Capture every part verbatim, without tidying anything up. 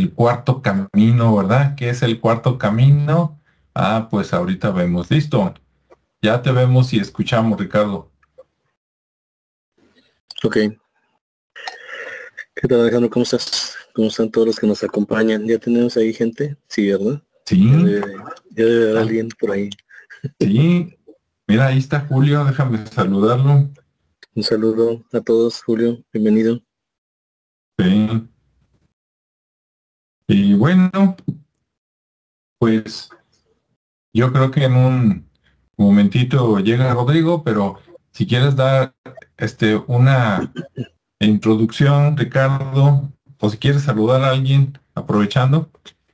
el cuarto camino, ¿verdad? ¿Qué es el cuarto camino? Ah, pues ahorita vemos. Listo. Ya te vemos y escuchamos, Ricardo. Ok. ¿Qué tal, Alejandro? ¿Cómo estás? ¿Cómo están todos los que nos acompañan? ¿Ya tenemos ahí gente? Sí, ¿verdad? Sí. Ya debe, ya debe haber Ah, alguien por ahí. sí. Mira, ahí está Julio. Déjame saludarlo. Un saludo a todos, Julio. Bienvenido. Sí. Y bueno, pues yo creo que en un momentito llega Rodrigo, pero si quieres dar este una introducción, Ricardo, o si quieres saludar a alguien, aprovechando.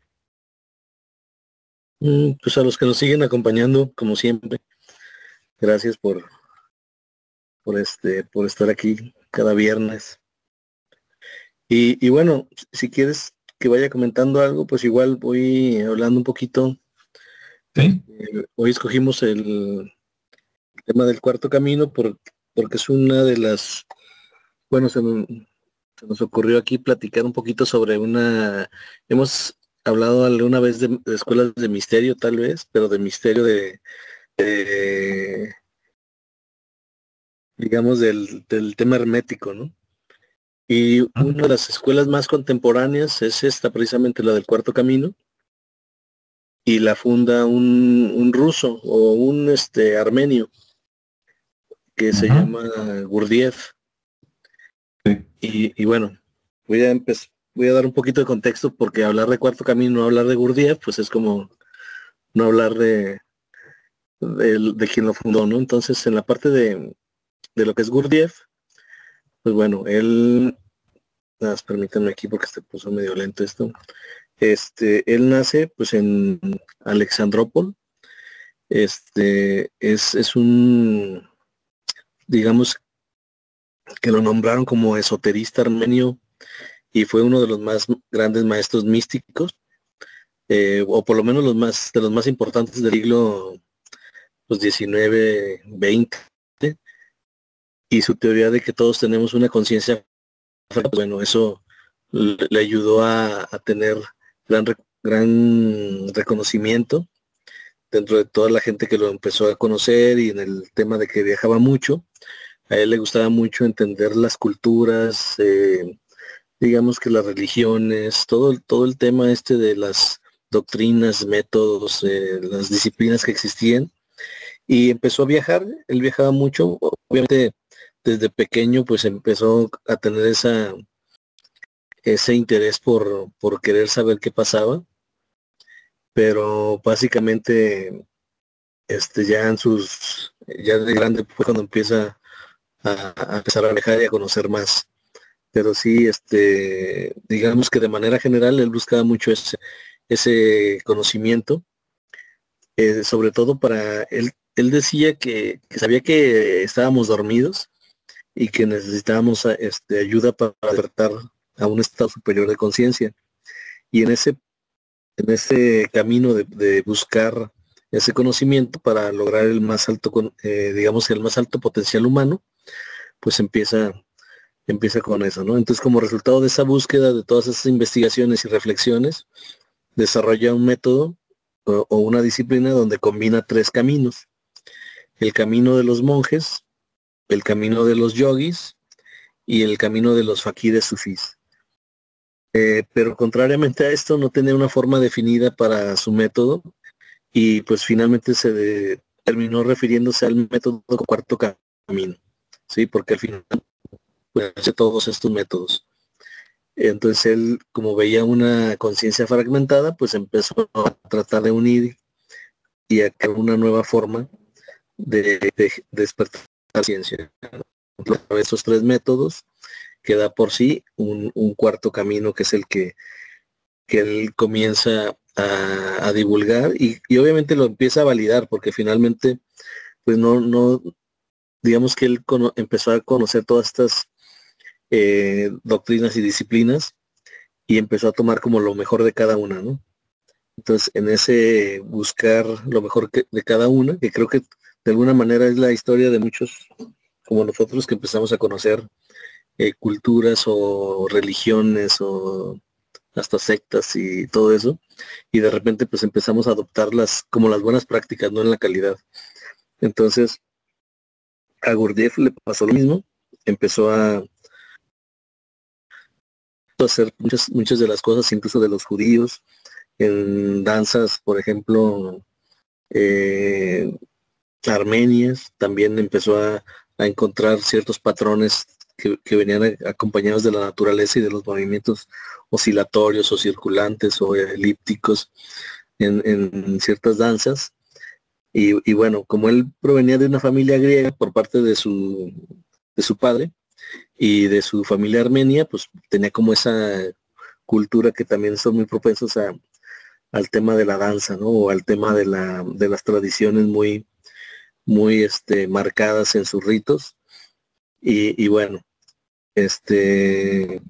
Mm, Pues a los que nos siguen acompañando, como siempre, gracias por, por este, por estar aquí cada viernes. Y, y bueno, si quieres que vaya comentando algo, pues igual voy hablando un poquito. Sí, Este, hoy escogimos el tema del cuarto camino por- porque es una de las, bueno, se, nos se nos ocurrió aquí platicar un poquito sobre una, hemos hablado alguna vez de, de escuelas de misterio tal vez, pero de misterio de, de, digamos, del, del tema hermético, ¿no? Y una de las escuelas más contemporáneas es esta, precisamente la del cuarto camino, y la funda un, un ruso o un este armenio que se ajá, llama Gurdjieff. sí, Y, y bueno, voy a empezar, voy a dar un poquito de contexto porque hablar de cuarto camino, no hablar de Gurdjieff, pues es como no hablar de, de, de quien lo fundó, ¿no? Entonces, en la parte de, de lo que es Gurdjieff, pues bueno, él, nada más permítanme aquí porque se puso medio lento esto. Este, él nace pues en Alexandrópol. Este, es, es un, digamos que lo nombraron como esoterista armenio y fue uno de los más grandes maestros místicos, eh, o por lo menos los más, de los más importantes del siglo pues, diecinueve, veinte, y su teoría de que todos tenemos una conciencia, bueno, eso le, le ayudó a, a tener gran, gran reconocimiento dentro de toda la gente que lo empezó a conocer, y en el tema de que viajaba mucho. A él le gustaba mucho entender las culturas, eh, digamos que las religiones, todo, todo el tema este de las doctrinas, métodos, eh, las disciplinas que existían, y empezó a viajar. Él viajaba mucho, obviamente desde pequeño pues empezó a tener esa, ese interés por, por querer saber qué pasaba, pero básicamente este ya en sus, ya de grande fue cuando empieza a, a empezar a viajar y a conocer más. Pero sí, este, digamos que de manera general él buscaba mucho ese, ese conocimiento, eh, sobre todo para él, él decía que, que sabía que estábamos dormidos y que necesitábamos a- este, ayuda para despertar a un estado superior de conciencia. Y en ese, en ese camino de, de buscar ese conocimiento para lograr el más alto, con- eh, digamos, el más alto potencial humano, pues empieza empieza con eso, ¿no? Entonces, como resultado de esa búsqueda, de todas esas investigaciones y reflexiones, desarrolla un método o, o una disciplina donde combina tres caminos: el camino de los monjes, el camino de los yogis y el camino de los faquires sufís. Eh, pero contrariamente a esto, no tenía una forma definida para su método, y pues finalmente se de- terminó refiriéndose al método cuarto camino, ¿sí? Porque al final pues hace todos estos métodos. Entonces él, como veía una conciencia fragmentada, pues empezó a tratar de unir y a crear una nueva forma de, de- de despertar la ciencia. De estos tres métodos queda por sí un, un cuarto camino, que es el que, que él comienza a, a divulgar, y, y obviamente lo empieza a validar, porque finalmente, pues no, no, digamos que él cono- empezó a conocer todas estas eh, doctrinas y disciplinas, y empezó a tomar como lo mejor de cada una, ¿no? Entonces, en ese buscar lo mejor que- de cada una, que creo que de alguna manera es la historia de muchos como nosotros, que empezamos a conocer eh, culturas o religiones o hasta sectas y todo eso, y de repente pues empezamos a adoptarlas como las buenas prácticas, no en la calidad. Entonces a Gurdjieff le pasó lo mismo, empezó a hacer muchas, muchas de las cosas, incluso de los judíos, en danzas, por ejemplo, eh, armenias, también empezó a, a encontrar ciertos patrones que, que venían a, acompañados de la naturaleza y de los movimientos oscilatorios o circulantes o elípticos en, en ciertas danzas. Y, y bueno, como él provenía de una familia griega por parte de su, de su padre y de su familia armenia, pues tenía como esa cultura que también son muy propensos a, al tema de la danza, ¿no? O al tema de, la, de las tradiciones muy, muy este, marcadas en sus ritos. Y, y bueno, este...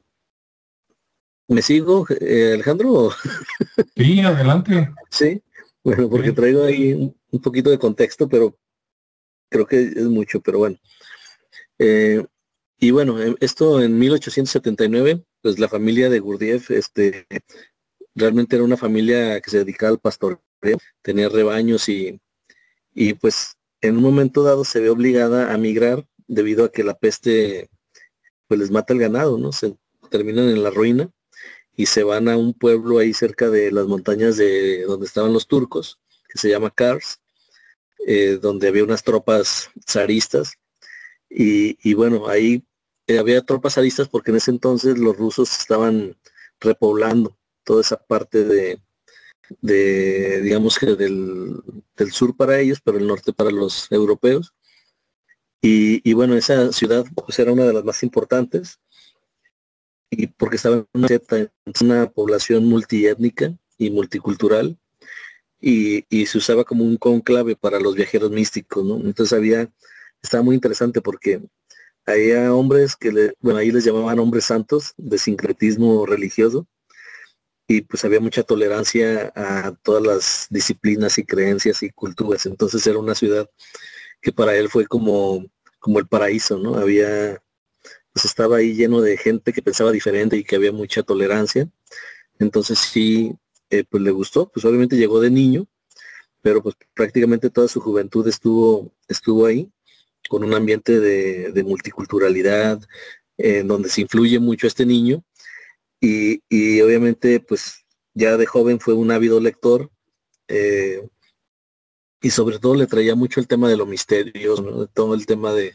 ¿Me sigo, eh, Alejandro? Sí, adelante. Sí, bueno, porque Sí. traigo ahí un, un poquito de contexto, pero creo que es mucho, pero bueno. Eh, y bueno, eh, esto en mil ochocientos setenta y nueve, pues la familia de Gurdjieff, este, realmente era una familia que se dedicaba al pastoreo, tenía rebaños y, y pues en un momento dado se ve obligada a migrar debido a que la peste pues les mata el ganado, ¿no? Se terminan en la ruina y se van a un pueblo ahí cerca de las montañas de donde estaban los turcos, que se llama Kars, eh, donde había unas tropas zaristas. Y, y bueno, ahí eh, había tropas zaristas porque en ese entonces los rusos estaban repoblando toda esa parte de, de digamos que del, del sur para ellos, pero el norte para los europeos. Y, y bueno, esa ciudad pues era una de las más importantes y porque estaba en una, en una población multiétnica y multicultural y, y se usaba como un cónclave para los viajeros místicos, ¿no? Entonces había, estaba muy interesante porque había hombres que, le, bueno, ahí les llamaban hombres santos de sincretismo religioso y pues había mucha tolerancia a todas las disciplinas y creencias y culturas. Entonces era una ciudad que para él fue como, como el paraíso, ¿no? Había, pues estaba ahí lleno de gente que pensaba diferente y que había mucha tolerancia. Entonces sí, eh, pues le gustó, pues obviamente llegó de niño, pero pues prácticamente toda su juventud estuvo, estuvo ahí, con un ambiente de, de multiculturalidad, en eh, donde se influye mucho este niño, y, y obviamente pues ya de joven fue un ávido lector, eh, y sobre todo le traía mucho el tema de lo misterioso, ¿no? Todo el tema de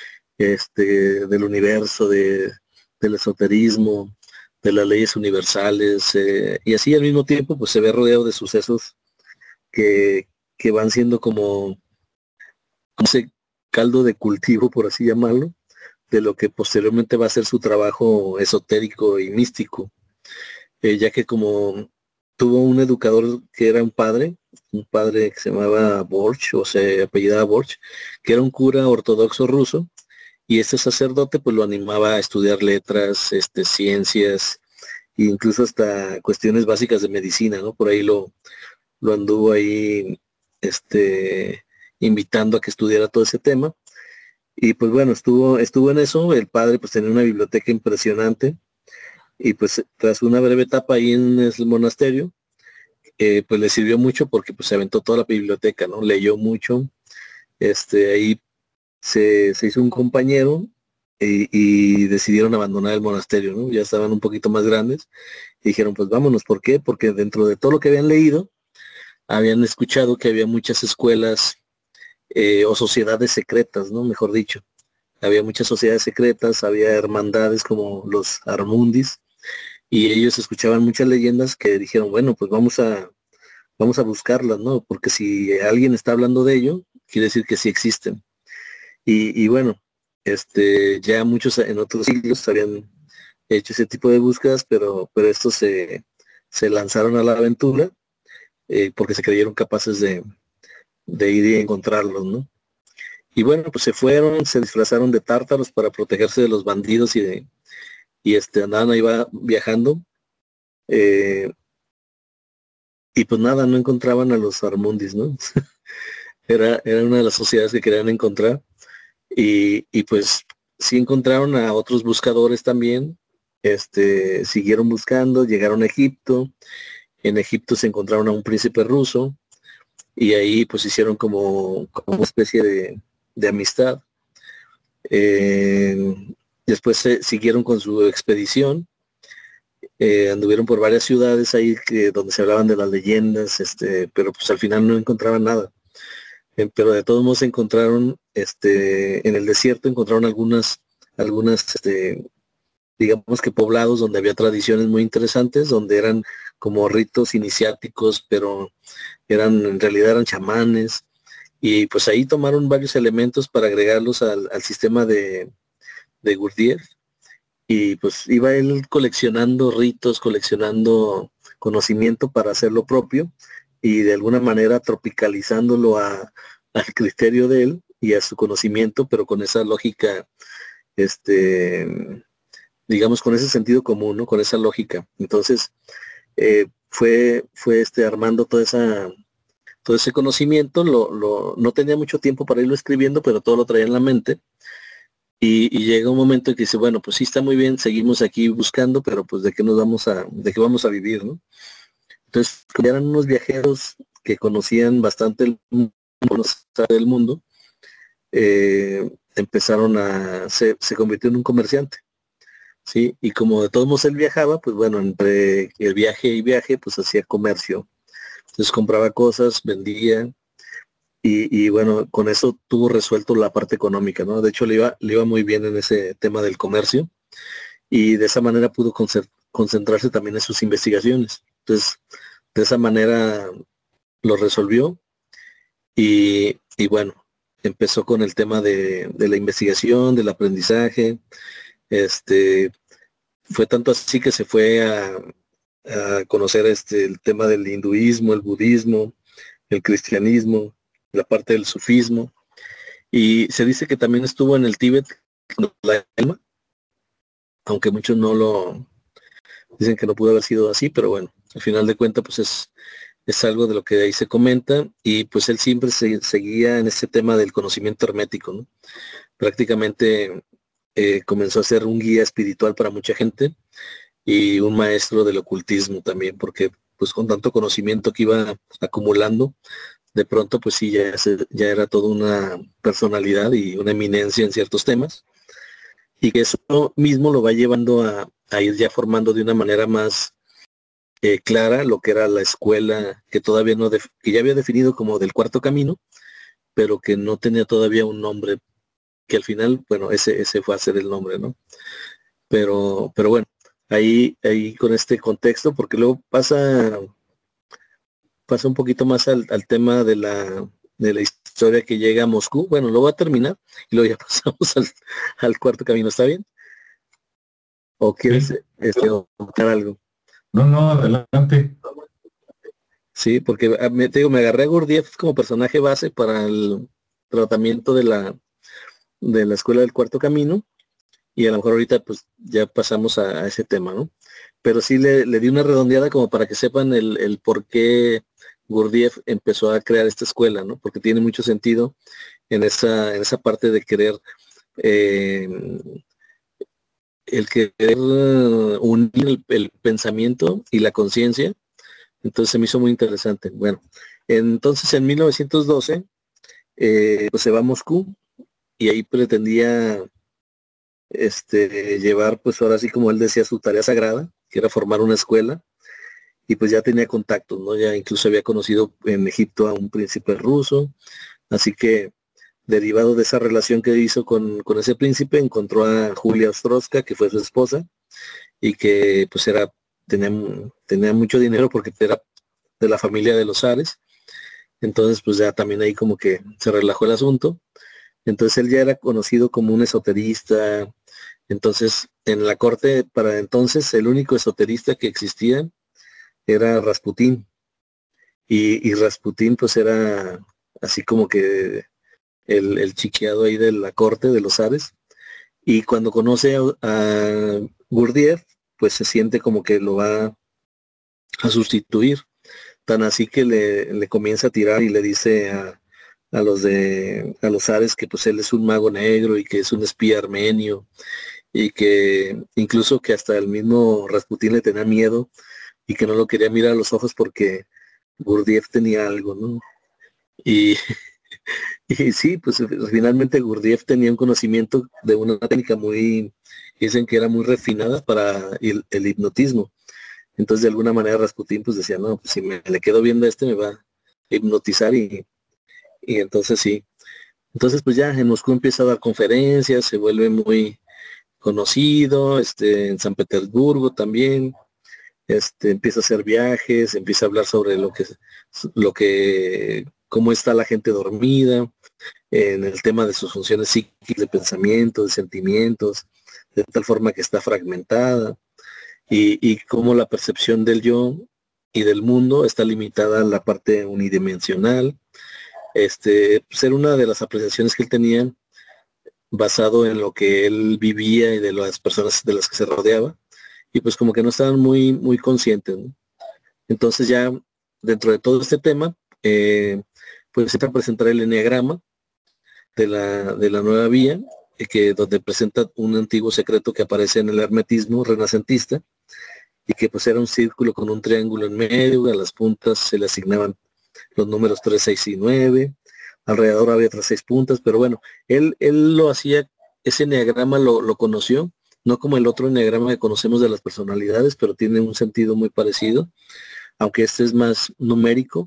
este del universo, de, del esoterismo, de las leyes universales, eh, y así al mismo tiempo pues se ve rodeado de sucesos que, que van siendo como ese caldo de cultivo, por así llamarlo, de lo que posteriormente va a ser su trabajo esotérico y místico, eh, ya que como tuvo un educador que era un padre, un padre que se llamaba Borch, o se apellidaba Borch, que era un cura ortodoxo ruso, y este sacerdote pues lo animaba a estudiar letras, este, ciencias, e incluso hasta cuestiones básicas de medicina, ¿no? Por ahí lo, lo anduvo ahí, este, invitando a que estudiara todo ese tema. Y pues bueno, estuvo, estuvo en eso, el padre pues tenía una biblioteca impresionante y pues tras una breve etapa ahí en el monasterio, eh, pues le sirvió mucho porque pues se aventó toda la biblioteca, ¿no? Leyó mucho, este, ahí se, se hizo un compañero y, y decidieron abandonar el monasterio, ¿no? Ya estaban un poquito más grandes y dijeron pues vámonos, ¿por qué? Porque dentro de todo lo que habían leído, habían escuchado que había muchas escuelas eh, o sociedades secretas, ¿no? Mejor dicho. Había muchas sociedades secretas, había hermandades como los Armundis, y ellos escuchaban muchas leyendas que dijeron, bueno, pues vamos a, vamos a buscarlas, ¿no? Porque si alguien está hablando de ello, quiere decir que sí existen. Y, y bueno, este, ya muchos en otros siglos habían hecho ese tipo de búsquedas, pero, pero estos se, se lanzaron a la aventura eh, porque se creyeron capaces de, de ir y encontrarlos, ¿no? Y bueno, pues se fueron, se disfrazaron de tártaros para protegerse de los bandidos y de, y este andaban ahí va viajando. Eh, y pues nada, no encontraban a los Armundis, ¿no? era, era una de las sociedades que querían encontrar. Y, y pues sí encontraron a otros buscadores también, este, siguieron buscando, llegaron a Egipto. En Egipto se encontraron a un príncipe ruso y ahí pues hicieron como, como una especie de, de amistad. Eh, después se siguieron con su expedición, eh, anduvieron por varias ciudades ahí que, donde se hablaban de las leyendas, este, pero pues al final no encontraban nada. Eh, pero de todos modos encontraron, este, en el desierto encontraron algunas, algunas, este, digamos que poblados donde había tradiciones muy interesantes, donde eran como ritos iniciáticos, pero eran, en realidad eran chamanes, y pues ahí tomaron varios elementos para agregarlos al, al sistema de, de Gurdjieff, y pues iba él coleccionando ritos, coleccionando conocimiento para hacer lo propio, y de alguna manera tropicalizándolo a, al criterio de él y a su conocimiento, pero con esa lógica, este, digamos, con ese sentido común, ¿no? Con esa lógica. Entonces, eh, fue, fue este, armando toda esa, todo ese conocimiento, lo, lo, no tenía mucho tiempo para irlo escribiendo, pero todo lo traía en la mente. Y, y llega un momento en que dice, bueno, pues sí está muy bien, seguimos aquí buscando, pero pues de qué nos vamos a, de qué vamos a vivir, ¿no? Entonces, como eran unos viajeros que conocían bastante el mundo, del mundo, eh, empezaron a, se, se convirtió en un comerciante. Sí, y como de todos modos él viajaba, pues bueno, entre el viaje y viaje, pues hacía comercio. Entonces compraba cosas, vendía, y, y bueno, con eso tuvo resuelto la parte económica, ¿no? De hecho, le iba, le iba muy bien en ese tema del comercio, y de esa manera pudo concer- concentrarse también en sus investigaciones. Entonces, de esa manera lo resolvió, y, y bueno, empezó con el tema de, de la investigación, del aprendizaje. Este, fue tanto así que se fue a, a conocer este, el tema del hinduismo, el budismo, el cristianismo, la parte del sufismo, y se dice que también estuvo en el Tíbet, la Elma, aunque muchos no lo dicen que no pudo haber sido así, pero bueno, al final de cuentas pues es, es algo de lo que ahí se comenta, y pues él siempre se, seguía en ese tema del conocimiento hermético, ¿no? Prácticamente eh, comenzó a ser un guía espiritual para mucha gente y un maestro del ocultismo también, porque pues con tanto conocimiento que iba acumulando, de pronto pues sí, ya, se- ya era toda una personalidad y una eminencia en ciertos temas, y que eso mismo lo va llevando a, a ir ya formando de una manera más eh, clara lo que era la escuela, que todavía no, def- que ya había definido como del cuarto camino, pero que no tenía todavía un nombre, que al final, bueno, ese, ese fue a ser el nombre, ¿no? Pero, pero bueno, ahí, ahí con este contexto, porque luego pasa pasa un poquito más al, al tema de la, de la historia que llega a Moscú. Bueno, lo voy a terminar y luego ya pasamos al, al cuarto camino, ¿está bien? ¿O quieres Sí. este, contar algo? No, no, adelante. Sí, porque ah, me, te digo, me agarré a Gurdjieff como personaje base para el tratamiento de la, de la escuela del cuarto camino, y a lo mejor ahorita pues ya pasamos a, a ese tema, ¿no? Pero sí le, le di una redondeada como para que sepan el, el por qué Gurdjieff empezó a crear esta escuela, ¿no? Porque tiene mucho sentido en esa, en esa parte de querer, eh, el querer uh, unir el, el pensamiento y la conciencia. Entonces se me hizo muy interesante. Bueno, entonces en mil novecientos doce, eh, pues se va a Moscú, y ahí pretendía este, llevar, pues ahora sí como él decía, su tarea sagrada, que era formar una escuela, y pues ya tenía contactos, ¿no? Ya incluso había conocido en Egipto a un príncipe ruso, así que derivado de esa relación que hizo con, con ese príncipe, encontró a Julia Ostrowska, que fue su esposa, y que pues era, tenía, tenía mucho dinero porque era de la familia de los zares. Entonces pues ya también ahí como que se relajó el asunto. Entonces él ya era conocido como un esoterista. Entonces en la corte para entonces el único esoterista que existía era Rasputín, y, y Rasputín pues era así como que el, el chiqueado ahí de la corte de los zares. Y cuando conoce a, a Gurdjieff, pues se siente como que lo va a sustituir. Tan así que le, le comienza a tirar y le dice a, a los de a los zares que pues él es un mago negro y que es un espía armenio, y que incluso que hasta el mismo Rasputín le tenía miedo y que no lo quería mirar a los ojos porque Gurdjieff tenía algo, ¿no? Y, y sí, pues finalmente Gurdjieff tenía un conocimiento de una técnica muy, dicen que era muy refinada para el, el hipnotismo. Entonces de alguna manera Rasputín pues decía, no, pues si me le quedo viendo a este me va a hipnotizar y, y entonces sí. Entonces pues ya en Moscú empieza a dar conferencias, se vuelve muy conocido, este, en San Petersburgo también, este, empieza a hacer viajes, empieza a hablar sobre lo que, lo que, cómo está la gente dormida, en el tema de sus funciones psíquicas, de pensamiento, de sentimientos, de tal forma que está fragmentada, y, y cómo la percepción del yo y del mundo está limitada a la parte unidimensional. Este, ser una de las apreciaciones que él tenía basado en lo que él vivía y de las personas de las que se rodeaba, y pues como que no estaban muy, muy conscientes, ¿no? Entonces ya dentro de todo este tema, eh, pues se presentar el enneagrama de la, de la nueva vía, eh, que donde presenta un antiguo secreto que aparece en el hermetismo renacentista, y que pues era un círculo con un triángulo en medio, a las puntas se le asignaban los números tres, seis y nueve, alrededor había otras seis puntas, pero bueno, él, él lo hacía, ese enneagrama lo, lo conoció, no como el otro enneagrama que conocemos de las personalidades, pero tiene un sentido muy parecido, aunque este es más numérico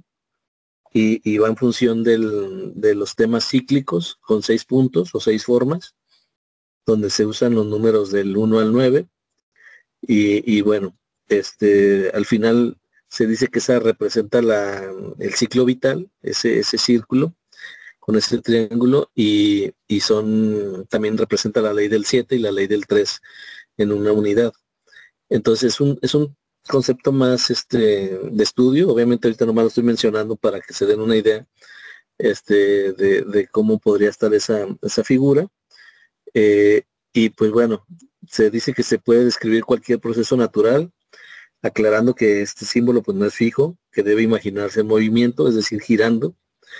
y, y va en función del, de los temas cíclicos con seis puntos o seis formas, donde se usan los números del uno al nueve, y, y bueno, este, al final se dice que esa representa la, el ciclo vital, ese, ese círculo con ese triángulo, y, y son, también representa la ley del siete y la ley del tres en una unidad. Entonces es un, es un concepto más este, de estudio, obviamente ahorita nomás lo estoy mencionando para que se den una idea este, de, de cómo podría estar esa, esa figura. Eh, y pues bueno, se dice que se puede describir cualquier proceso natural, aclarando que este símbolo pues no es fijo, que debe imaginarse en movimiento, es decir, girando,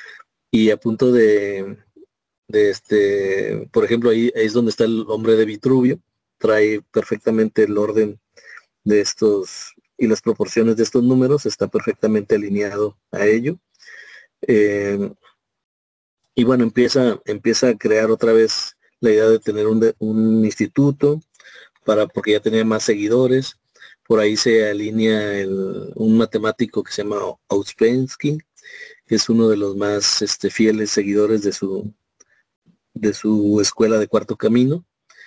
y a punto de, de este, por ejemplo, ahí, ahí es donde está el hombre de Vitruvio, trae perfectamente el orden de estos y las proporciones de estos números, está perfectamente alineado a ello. Eh, y bueno, empieza, empieza a crear otra vez la idea de tener un, de, un instituto, para, porque ya tenía más seguidores. Por ahí se alinea el, un matemático que se llama Ouspensky, que es uno de los más este, fieles seguidores de su, de su escuela de Cuarto Camino.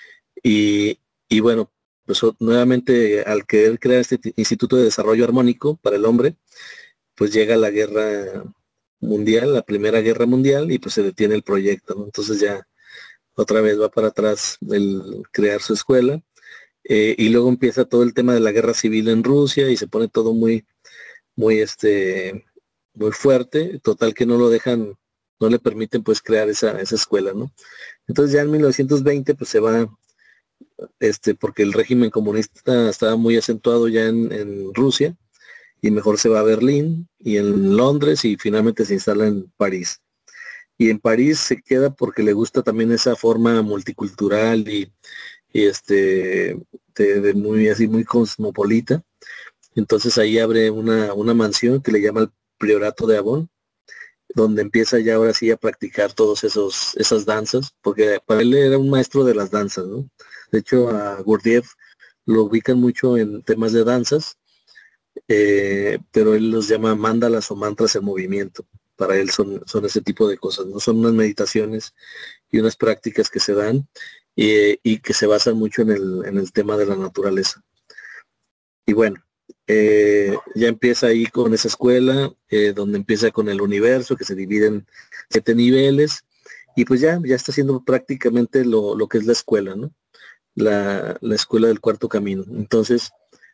Y, y bueno, pues nuevamente al querer crear este Instituto de Desarrollo Armónico para el hombre, pues llega la guerra mundial, la primera guerra mundial, y pues se detiene el proyecto, ¿no? Entonces ya otra vez va para atrás el crear su escuela, eh, y luego empieza todo el tema de la guerra civil en Rusia y se pone todo muy, muy este, muy fuerte, total que no lo dejan, no le permiten pues crear esa, esa escuela, ¿no? Entonces ya en mil novecientos veinte pues se va, este, porque el régimen comunista estaba muy acentuado ya en, en Rusia, y mejor se va a Berlín y en Londres, y finalmente se instala en París. Y en París se queda porque le gusta también esa forma multicultural y, y este de, de muy así muy cosmopolita. Entonces ahí abre una, una mansión que le llama el Priorato de Avon, donde empieza ya ahora sí a practicar todos esos esas danzas, porque para él era un maestro de las danzas, ¿no? De hecho a Gurdjieff lo ubican mucho en temas de danzas, eh, pero él los llama mandalas o mantras en movimiento. Para él son, son ese tipo de cosas, no son unas meditaciones y unas prácticas que se dan, y, y que se basan mucho en el, en el tema de la naturaleza. Y bueno, eh, ya empieza ahí con esa escuela, eh, donde empieza con el universo, que se divide en siete niveles, y pues ya, ya está haciendo prácticamente lo, lo que es la escuela, ¿no? La, la escuela del Cuarto Camino. Entonces,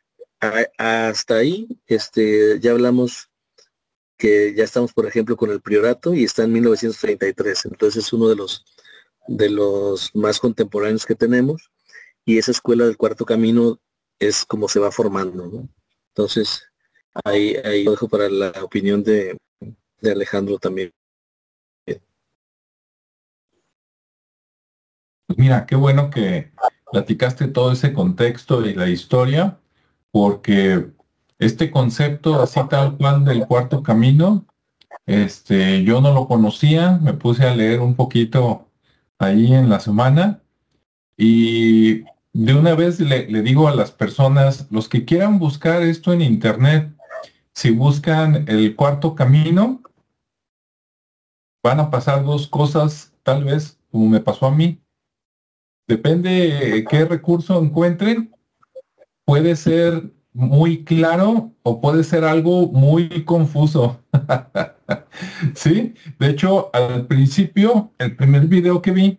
a, hasta ahí, este, ya hablamos que ya estamos, por ejemplo, con el Priorato, y está en mil novecientos treinta y tres, entonces es uno de los, de los más contemporáneos que tenemos, y esa escuela del Cuarto Camino es como se va formando, ¿no? Entonces, ahí, ahí lo dejo para la opinión de, de Alejandro también. Pues mira, qué bueno que, platicaste todo ese contexto y la historia, porque este concepto así tal cual del cuarto camino, este, yo no lo conocía, me puse a leer un poquito ahí en la semana y de una vez le, le digo a las personas, los que quieran buscar esto en internet, si buscan el cuarto camino, van a pasar dos cosas, tal vez, como me pasó a mí. Depende qué recurso encuentren, puede ser muy claro o puede ser algo muy confuso. Sí, de hecho, al principio, el primer video que vi,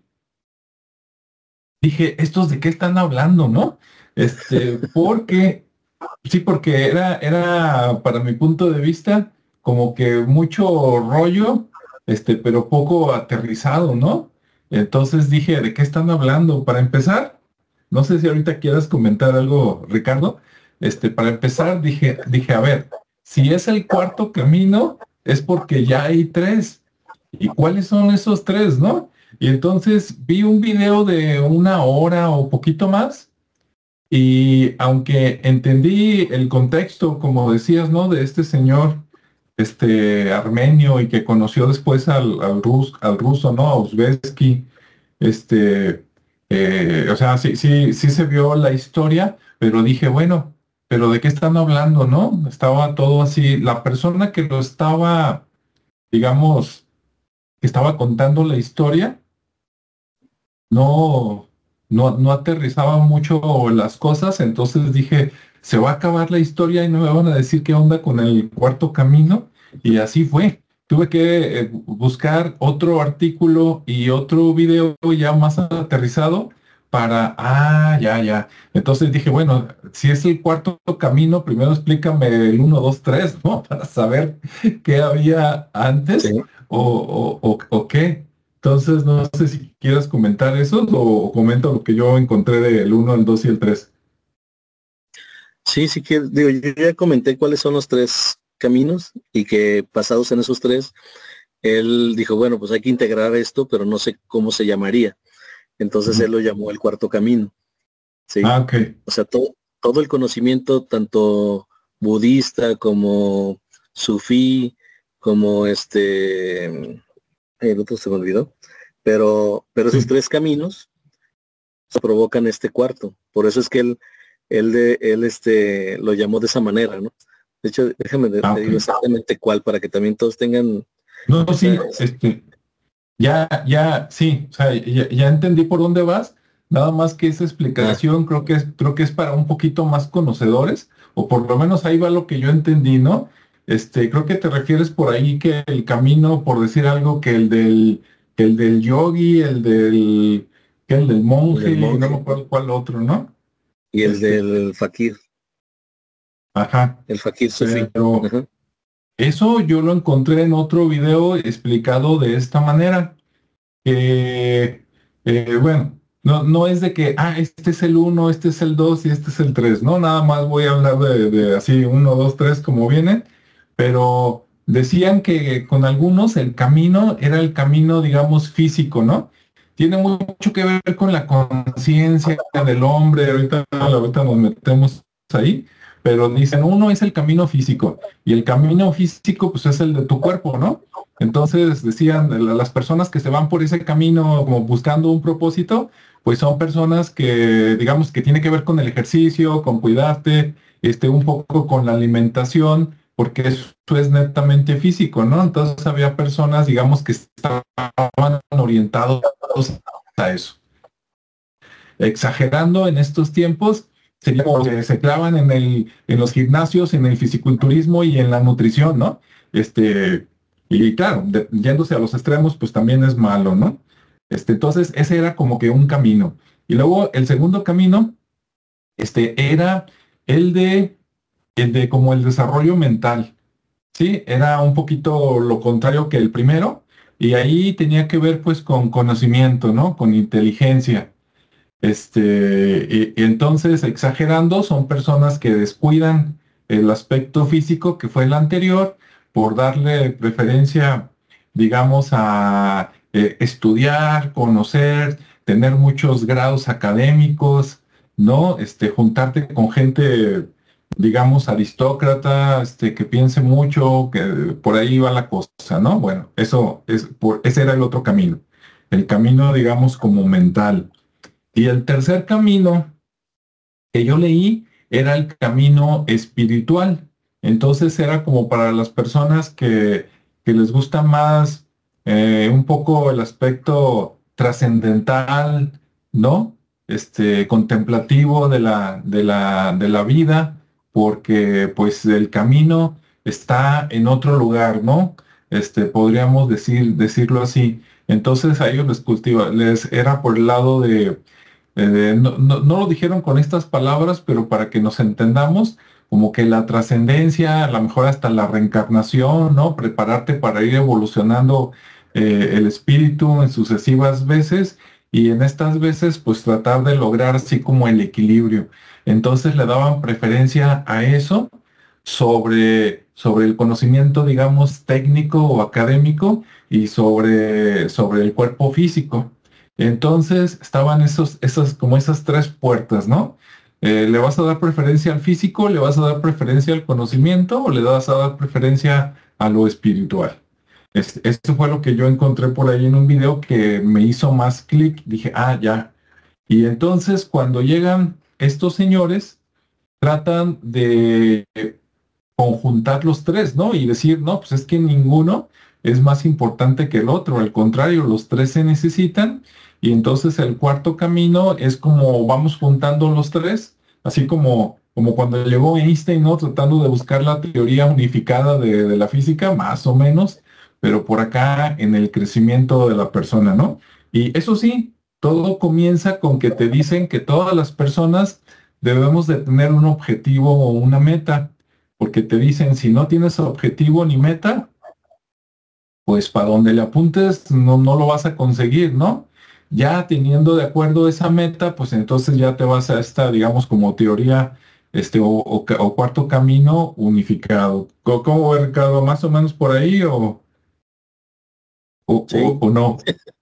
dije, ¿estos de qué están hablando, no? Este, porque, sí, porque era, era, para mi punto de vista, como que mucho rollo, este, pero poco aterrizado, ¿no? Entonces dije, ¿de qué están hablando? Para empezar, no sé si ahorita quieras comentar algo, Ricardo. Este, para empezar, dije, dije, a ver, si es el cuarto camino, es porque ya hay tres. ¿Y cuáles son esos tres, no? Y entonces vi un video de una hora o poquito más, y aunque entendí el contexto, como decías, ¿no? De este señor, este armenio y que conoció después al, al, rus, al ruso, ¿no? A Uzbeki, este, eh, o sea, sí, sí, sí se vio la historia, pero dije, bueno, pero ¿de qué están hablando, no? Estaba todo así, la persona que lo estaba, digamos, que estaba contando la historia, no, no, no aterrizaba mucho las cosas, entonces dije, se va a acabar la historia y no me van a decir qué onda con el cuarto camino, y así fue. Tuve que eh, buscar otro artículo y otro video ya más aterrizado para, ah, ya, ya. Entonces dije, bueno, si es el cuarto camino, primero explícame el uno, dos, tres, ¿no? Para saber qué había Sí. antes o, o, o, o qué. Entonces, no sé si quieras comentar eso o comento lo que yo encontré del uno, el dos y el tres. Sí, sí que digo, yo ya comenté cuáles son los tres caminos y que basados en esos tres, él dijo, bueno, pues hay que integrar esto, pero no sé cómo se llamaría. Entonces Ujú. él lo llamó el cuarto camino, ¿sí? Ah, ok. O sea, todo, todo el conocimiento, tanto budista como sufí, como este, el otro se me olvidó, pero, pero esos Sí. tres caminos provocan este cuarto. Por eso es que él, él, de, él este, lo llamó de esa manera, ¿no? De hecho, déjame, de- Ah, te ok. digo exactamente cuál, para que también todos tengan No, no, esa... sí, este, ya, ya, sí, o sea, ya, ya entendí por dónde vas. Nada más que esa Ah, explicación creo que es, creo que es para un poquito más conocedores, o por lo menos ahí va lo que yo entendí, ¿no? Este, creo que te refieres por ahí que el camino, por decir algo, que el del, que el del yogi, el del, que el del el monje, del y no me monje acuerdo cuál otro, ¿no? y el Este, del fakir, ajá, el fakir sufí. pero Ajá. eso yo lo encontré en otro video explicado de esta manera, que, eh, bueno, no, no es de que, ah, este es el uno, este es el dos y este es el tres, no, nada más voy a hablar de, de así uno, dos, tres como vienen, pero decían que con algunos el camino era el camino, digamos, físico, ¿no? Tiene mucho que ver con la conciencia del hombre, ahorita, ahorita nos metemos ahí, pero dicen, uno es el camino físico y el camino físico pues es el de tu cuerpo, ¿no? Entonces decían, la- las personas que se van por ese camino como buscando un propósito, pues son personas que, digamos, que tiene que ver con el ejercicio, con cuidarte, este, un poco con la alimentación, porque eso es netamente físico, ¿no? Entonces había personas, digamos, que estaban orientados a eso. Exagerando en estos tiempos, sería como que se clavan en el, en los gimnasios, en el fisiculturismo y en la nutrición, ¿no? Este, y claro, de- yéndose a los extremos, pues también es malo, ¿no? Este, entonces, ese era como que un camino. Y luego el segundo camino, este, era el de, el de como el desarrollo mental, ¿sí? Era un poquito lo contrario que el primero, y ahí tenía que ver pues con conocimiento, ¿no? Con inteligencia. Este, y, y entonces, exagerando, son personas que descuidan el aspecto físico que fue el anterior por darle preferencia, digamos, a eh, estudiar, conocer, tener muchos grados académicos, ¿no? Este, juntarte con gente, digamos, aristócrata, este, que piense mucho, que por ahí va la cosa, ¿no? Bueno, eso es, por, ese era el otro camino, el camino, digamos, como mental. Y el tercer camino que yo leí era el camino espiritual. Entonces era como para las personas que, que les gusta más eh, un poco el aspecto trascendental, ¿no? Este, contemplativo de la, de la, de la vida, porque pues el camino está en otro lugar, ¿no? Este, podríamos decir, decirlo así. Entonces a ellos les cultiva, les era por el lado de eh, no, no- no lo dijeron con estas palabras, pero para que nos entendamos, como que la trascendencia, a lo mejor hasta la reencarnación, ¿no? Prepararte para ir evolucionando eh, el espíritu en sucesivas veces y en estas veces, pues tratar de lograr así como el equilibrio. Entonces le daban preferencia a eso sobre, sobre el conocimiento, digamos, técnico o académico y sobre, sobre el cuerpo físico. Entonces estaban esos, esas, como esas tres puertas, ¿no? Eh, ¿le vas a dar preferencia al físico, le vas a dar preferencia al conocimiento o le vas a dar preferencia a lo espiritual? Es- esto fue lo que yo encontré por ahí en un video que me hizo más clic. Dije, ah, ya. Y entonces cuando llegan estos señores, tratan de conjuntar los tres, ¿no? Y decir, no, pues es que ninguno es más importante que el otro, al contrario, los tres se necesitan y entonces el cuarto camino es como vamos juntando los tres, así como, como cuando llegó Einstein, ¿no? Tratando de buscar la teoría unificada de, de la física, más o menos, pero por acá en el crecimiento de la persona, ¿no? Y eso sí, todo comienza con que te dicen que todas las personas debemos de tener un objetivo o una meta porque te dicen, si no tienes objetivo ni meta, pues para donde le apuntes no, no lo vas a conseguir, ¿no? Ya teniendo de acuerdo esa meta, pues entonces ya te vas a esta, digamos, como teoría, este, o, o ca- o cuarto camino unificado. ¿Cómo, cómo ve, Ricardo? ¿Más o menos por ahí o, o, o- Sí, o no?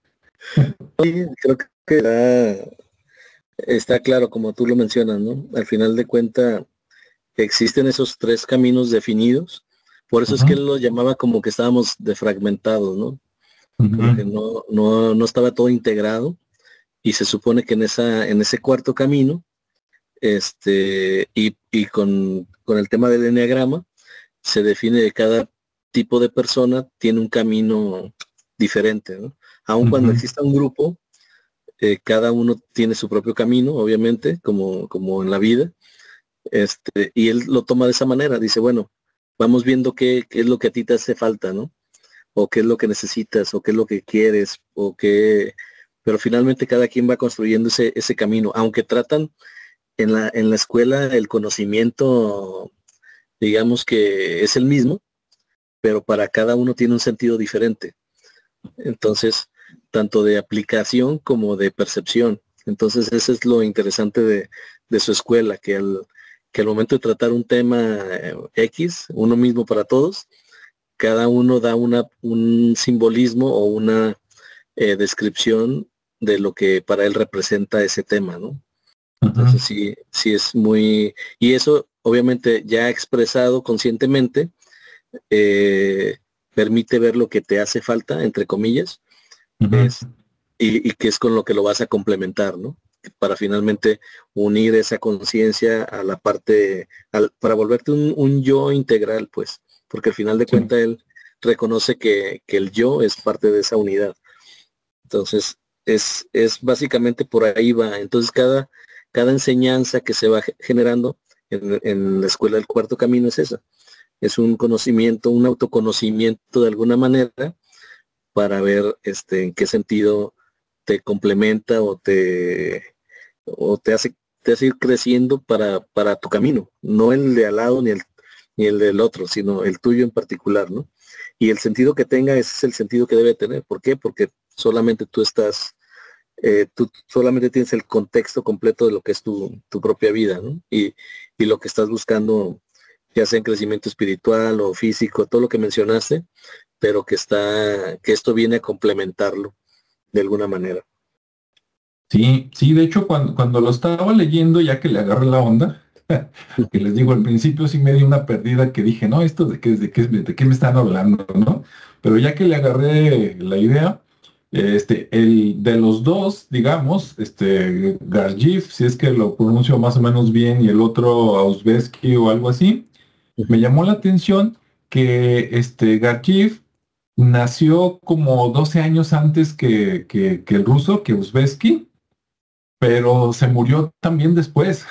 sí, creo que está, está claro como tú lo mencionas, ¿no? Al final de cuentas existen esos tres caminos definidos. Por eso es que Ujú, él lo llamaba como que estábamos defragmentados, ¿no? Como que ujú, no, no, no estaba todo integrado y se supone que en esa, en ese cuarto camino, este, y, y con, con el tema del enneagrama, se define que cada tipo de persona tiene un camino diferente, ¿no? Aun cuando ujú, exista un grupo, eh, cada uno tiene su propio camino, obviamente, como, como en la vida, este, y él lo toma de esa manera, dice, bueno, vamos viendo qué, qué es lo que a ti te hace falta, ¿no? O qué es lo que necesitas, o qué es lo que quieres, o qué, pero finalmente cada quien va construyendo ese, ese camino, aunque tratan en la, en la escuela el conocimiento, digamos que es el mismo, pero para cada uno tiene un sentido diferente. Entonces, tanto de aplicación como de percepción. Entonces, eso es lo interesante de, de su escuela, que al, que al momento de tratar un tema eh, X, uno mismo para todos, cada uno da una, un simbolismo o una eh, descripción de lo que para él representa ese tema, ¿no? ujú. Entonces sí, sí es muy, y eso obviamente ya expresado conscientemente, eh, permite ver lo que te hace falta, entre comillas, Ujú. es, y, y que es con lo que lo vas a complementar, ¿no? Para finalmente unir esa conciencia a la parte, al, para volverte un, un yo integral, pues, porque al final de Sí, cuentas él reconoce que, que el yo es parte de esa unidad. Entonces, es, es básicamente por ahí va. Entonces, cada, cada enseñanza que se va ge- generando en, en la escuela del cuarto camino es esa. Es un conocimiento, un autoconocimiento de alguna manera para ver este, en qué sentido te complementa o te, o te hace, te hace ir creciendo para, para tu camino, no el de al lado ni el, ni el del otro, sino el tuyo en particular, ¿no? Y el sentido que tenga ese es el sentido que debe tener. ¿Por qué? Porque solamente tú estás, eh, tú solamente tienes el contexto completo de lo que es tu, tu propia vida, ¿no? Y, y lo que estás buscando, ya sea en crecimiento espiritual o físico, todo lo que mencionaste, pero que está, que esto viene a complementarlo de alguna manera. Sí, sí, de hecho cuando, cuando lo estaba leyendo, ya que le agarré la onda, que les digo, al principio sí me di una perdida que dije, no, esto de qué, de qué, de qué me están hablando, ¿no? Pero ya que le agarré la idea, este, el de los dos, digamos, este, Gurdjieff, si es que lo pronuncio más o menos bien, y el otro Ausbesky o algo así, me Ujú. llamó la atención que este Gurdjieff nació como doce años antes que, que, que el ruso, que Uzbesky, pero se murió también después.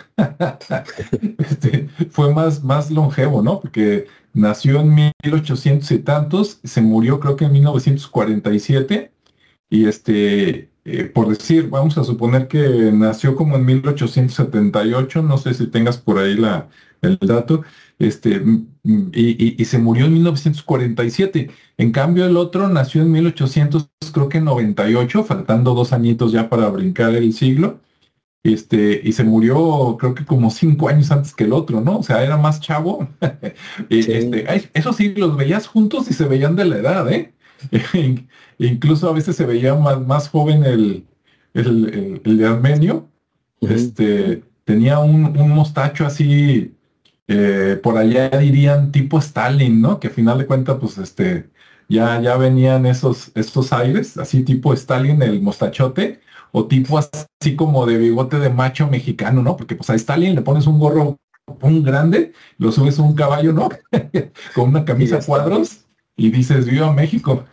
Este, fue más, más longevo, ¿no? Porque nació en mil ochocientos y tantos, se murió creo que en mil novecientos cuarenta y siete, y este, eh, por decir, vamos a suponer que nació como en mil ochocientos setenta y ocho, no sé si tengas por ahí la, el dato, este, mm, mm, y, y- y se murió en mil novecientos cuarenta y siete. En cambio, el otro nació en mil ochocientos, creo que noventa y ocho, faltando dos añitos ya para brincar el siglo, este, y se murió creo que como cinco años antes que el otro, ¿no? O sea, era más chavo. Y, Sí, este, ay, eso sí, los veías juntos y se veían de la edad, ¿eh? In- Incluso a veces se veía más, más joven el, el, el- el de Armenio. ujú, Este, tenía un, un mostacho así, eh, por allá dirían tipo Stalin, ¿no? Que a final de cuentas, pues, este, ya, ya venían esos, esos aires, así tipo Stalin, el mostachote, o tipo así como de bigote de macho mexicano, ¿no? Porque pues a Stalin le pones un gorro un grande, lo subes a un caballo, ¿no? Con una y ya camisa a está. cuadros y dices, viva México.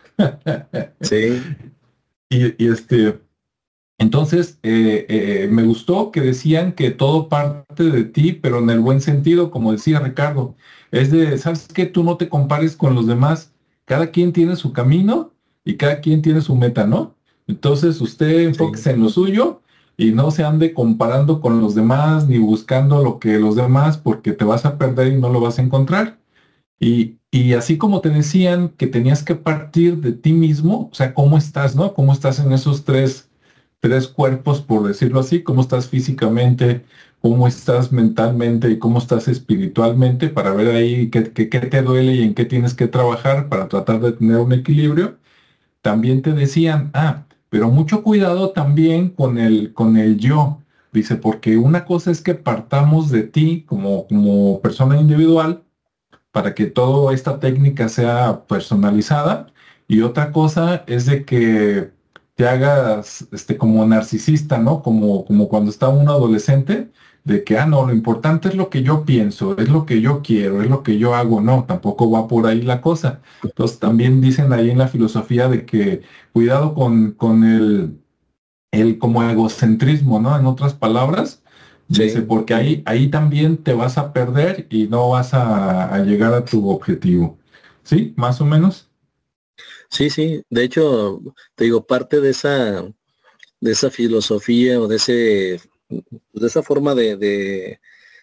Sí, Y, y este, entonces, eh, eh, me gustó que decían que todo parte de ti, pero en el buen sentido, como decía Ricardo, es de, ¿sabes qué? Tú no te compares con los demás. Cada quien tiene su camino y cada quien tiene su meta, ¿no? Entonces, usted sí, enfóquese en lo suyo y no se ande comparando con los demás ni buscando lo que los demás, porque te vas a perder y no lo vas a encontrar. Y, y así como te decían que tenías que partir de ti mismo, o sea, cómo estás, ¿no? ¿Cómo estás en esos tres, tres cuerpos, por decirlo así? ¿Cómo estás físicamente? ¿Cómo estás mentalmente? ¿Y cómo estás espiritualmente? Para ver ahí qué, qué, qué te duele y en qué tienes que trabajar para tratar de tener un equilibrio. También te decían, ah, pero mucho cuidado también con el, con el yo. Dice, porque una cosa es que partamos de ti como, como persona individual para que toda esta técnica sea personalizada. Y otra cosa es de que te hagas este, como narcisista, ¿no? Como, como cuando está un adolescente, de que, ah, no, lo importante es lo que yo pienso, es lo que yo quiero, es lo que yo hago. No, tampoco va por ahí la cosa. Entonces también dicen ahí en la filosofía de que cuidado con, con el el como egocentrismo, ¿no? En otras palabras, dice, sí, porque ahí, ahí también te vas a perder y no vas a, a llegar a tu objetivo. ¿Sí? Más o menos. sí, sí. De hecho, te digo, parte de esa, de esa filosofía o de ese, de esa forma de, de,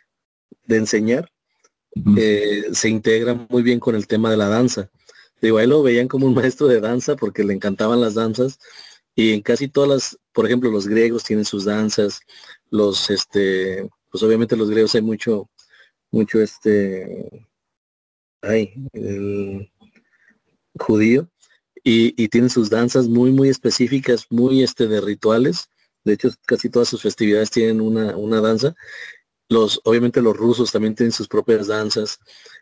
de enseñar, Ujú. eh, se integra muy bien con el tema de la danza. Digo, a él lo veían como un maestro de danza porque le encantaban las danzas y en casi todas las, por ejemplo, los griegos tienen sus danzas, los, este, pues obviamente los griegos hay mucho, mucho, este, ay, el judío y, y tienen sus danzas muy, muy específicas, muy, este, de rituales. De hecho, casi todas sus festividades tienen una, una danza. Los, obviamente los rusos también tienen sus propias danzas,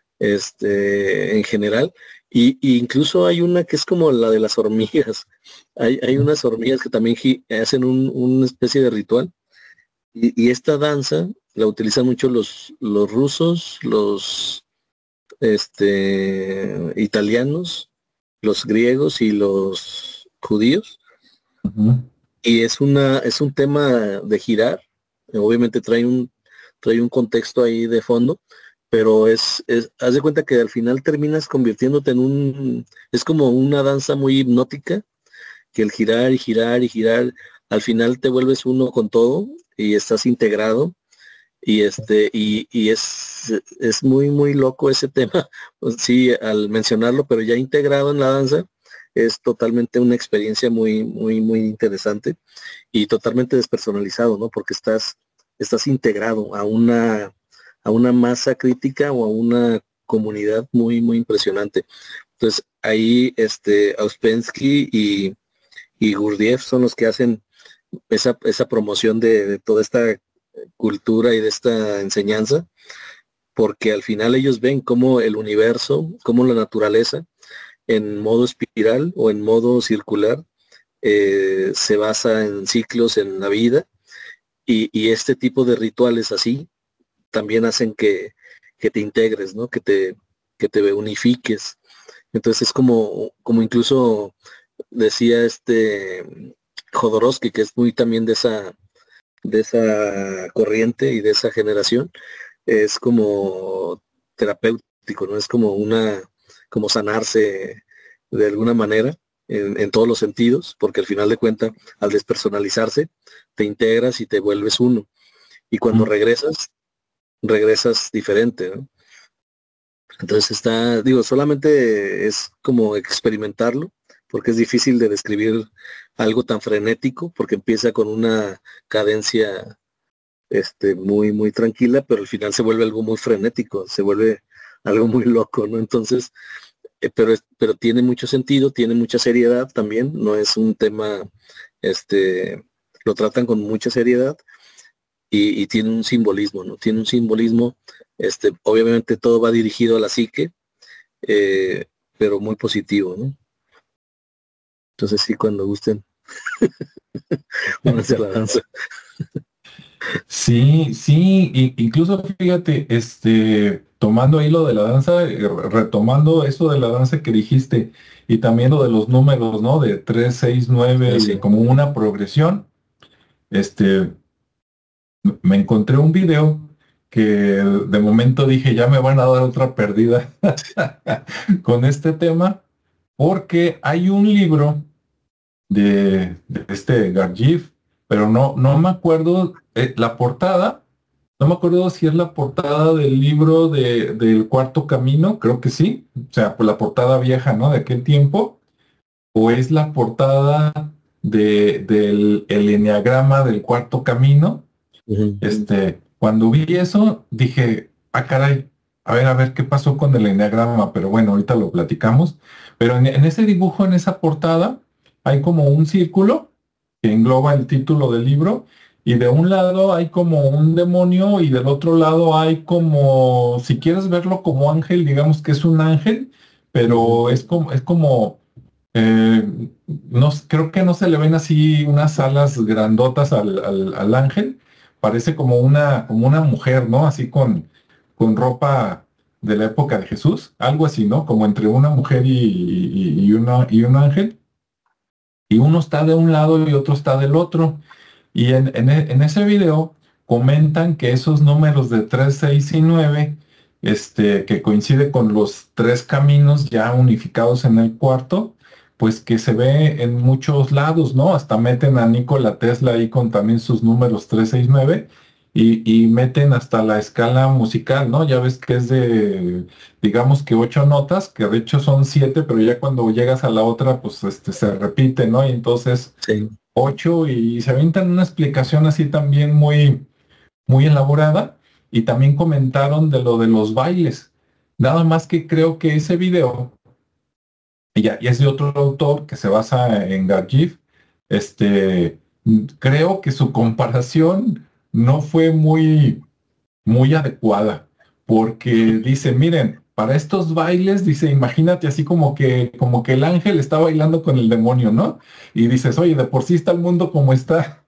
este, en general. Y, y incluso hay una que es como la de las hormigas. Hay, hay unas hormigas que también gi- hacen un- una especie de ritual. Y, y esta danza la utilizan mucho los, los rusos, los este, italianos, los griegos y los judíos. Ujú. Y es una, es un tema de girar. Obviamente trae un, trae un contexto ahí de fondo, pero es, es, haz de cuenta que al final terminas convirtiéndote en un, es como una danza muy hipnótica, que el girar y girar y girar, al final te vuelves uno con todo y estás integrado y este, y, y es, es muy, muy loco ese tema, pues sí, al mencionarlo, pero ya integrado en la danza, es totalmente una experiencia muy, muy, muy interesante y totalmente despersonalizado, ¿no? Porque estás, estás integrado a una, a una masa crítica o a una comunidad muy, muy impresionante. Entonces, ahí, este, Auspensky y, y Gurdjieff son los que hacen esa, esa promoción de, de toda esta cultura y de esta enseñanza, porque al final ellos ven cómo el universo, cómo la naturaleza, en modo espiral o en modo circular, eh, se basa en ciclos en la vida, y, y este tipo de rituales así también hacen que, que te integres, ¿no? Que te, que te unifiques. Entonces es como, como incluso decía este Jodorowsky, que es muy también de esa, de esa corriente y de esa generación, es como terapéutico, ¿no? Es como una, como sanarse de alguna manera en, en todos los sentidos, porque al final de cuentas, al despersonalizarse, te integras y te vuelves uno. Y cuando Mm. regresas, regresas diferente, ¿no? Entonces está, digo, solamente es como experimentarlo, porque es difícil de describir algo tan frenético, porque empieza con una cadencia este, muy, muy tranquila, pero al final se vuelve algo muy frenético, se vuelve algo muy loco, ¿no? Entonces, eh, pero, es- pero tiene mucho sentido, tiene mucha seriedad también, no es un tema, este, lo tratan con mucha seriedad, y, y tiene un simbolismo, ¿no? Tiene un simbolismo, este, obviamente todo va dirigido a la psique, eh, pero muy positivo, ¿no? Entonces sí, cuando gusten, únanse a la danza. Sí, sí, i- incluso fíjate, este, tomando ahí lo de la danza, eh, re- retomando eso de la danza que dijiste, y también lo de los números, ¿no? De tres, seis, nueve y Así. como una progresión, este, m- me encontré un video que de momento dije, ya me van a dar otra perdida con este tema, porque hay un libro de, de este Gurdjieff, pero no, no me acuerdo, eh, la portada, no me acuerdo si es la portada del libro de, del Cuarto Camino, creo que sí, o sea, pues la portada vieja, ¿no? De aquel tiempo, o es la portada de, del el enneagrama del Cuarto Camino. Ujú. Este, cuando vi eso, dije, ah, caray, a ver, a ver qué pasó con el enneagrama, pero bueno, ahorita lo platicamos. Pero en, en ese dibujo, en esa portada, hay como un círculo que engloba el título del libro, y de un lado hay como un demonio y del otro lado hay como, si quieres verlo como ángel, digamos que es un ángel, Ujú. pero es como, es como, eh, no, creo que no se le ven así unas alas grandotas al, al al ángel. Parece como una, como una mujer, ¿no? Así con, con ropa de la época de Jesús, algo así, ¿no? Como entre una mujer y, y, y una, y un ángel, y uno está de un lado y otro está del otro. Y en, en, e- en ese video comentan que esos números de tres, seis y nueve, este, que coincide con los tres caminos ya unificados en el cuarto, pues que se ve en muchos lados, ¿no? Hasta meten a Nikola Tesla ahí con también sus números tres, seis, nueve, y, y meten hasta la escala musical, ¿no? Ya ves que es de, digamos que ocho notas, que de hecho son siete, pero ya cuando llegas a la otra, pues este, se repite, ¿no? Y entonces Sí. ocho, y se avientan una explicación así también muy, muy elaborada, y también comentaron de lo de los bailes. Nada más que creo que ese video, y, ya, y es de otro autor que se basa en Gurdjieff, este, creo que su comparación no fue muy muy adecuada, porque dice, miren, para estos bailes, dice, imagínate así como que, como que el ángel está bailando con el demonio, ¿no? Y dices, oye, de por sí está el mundo como está.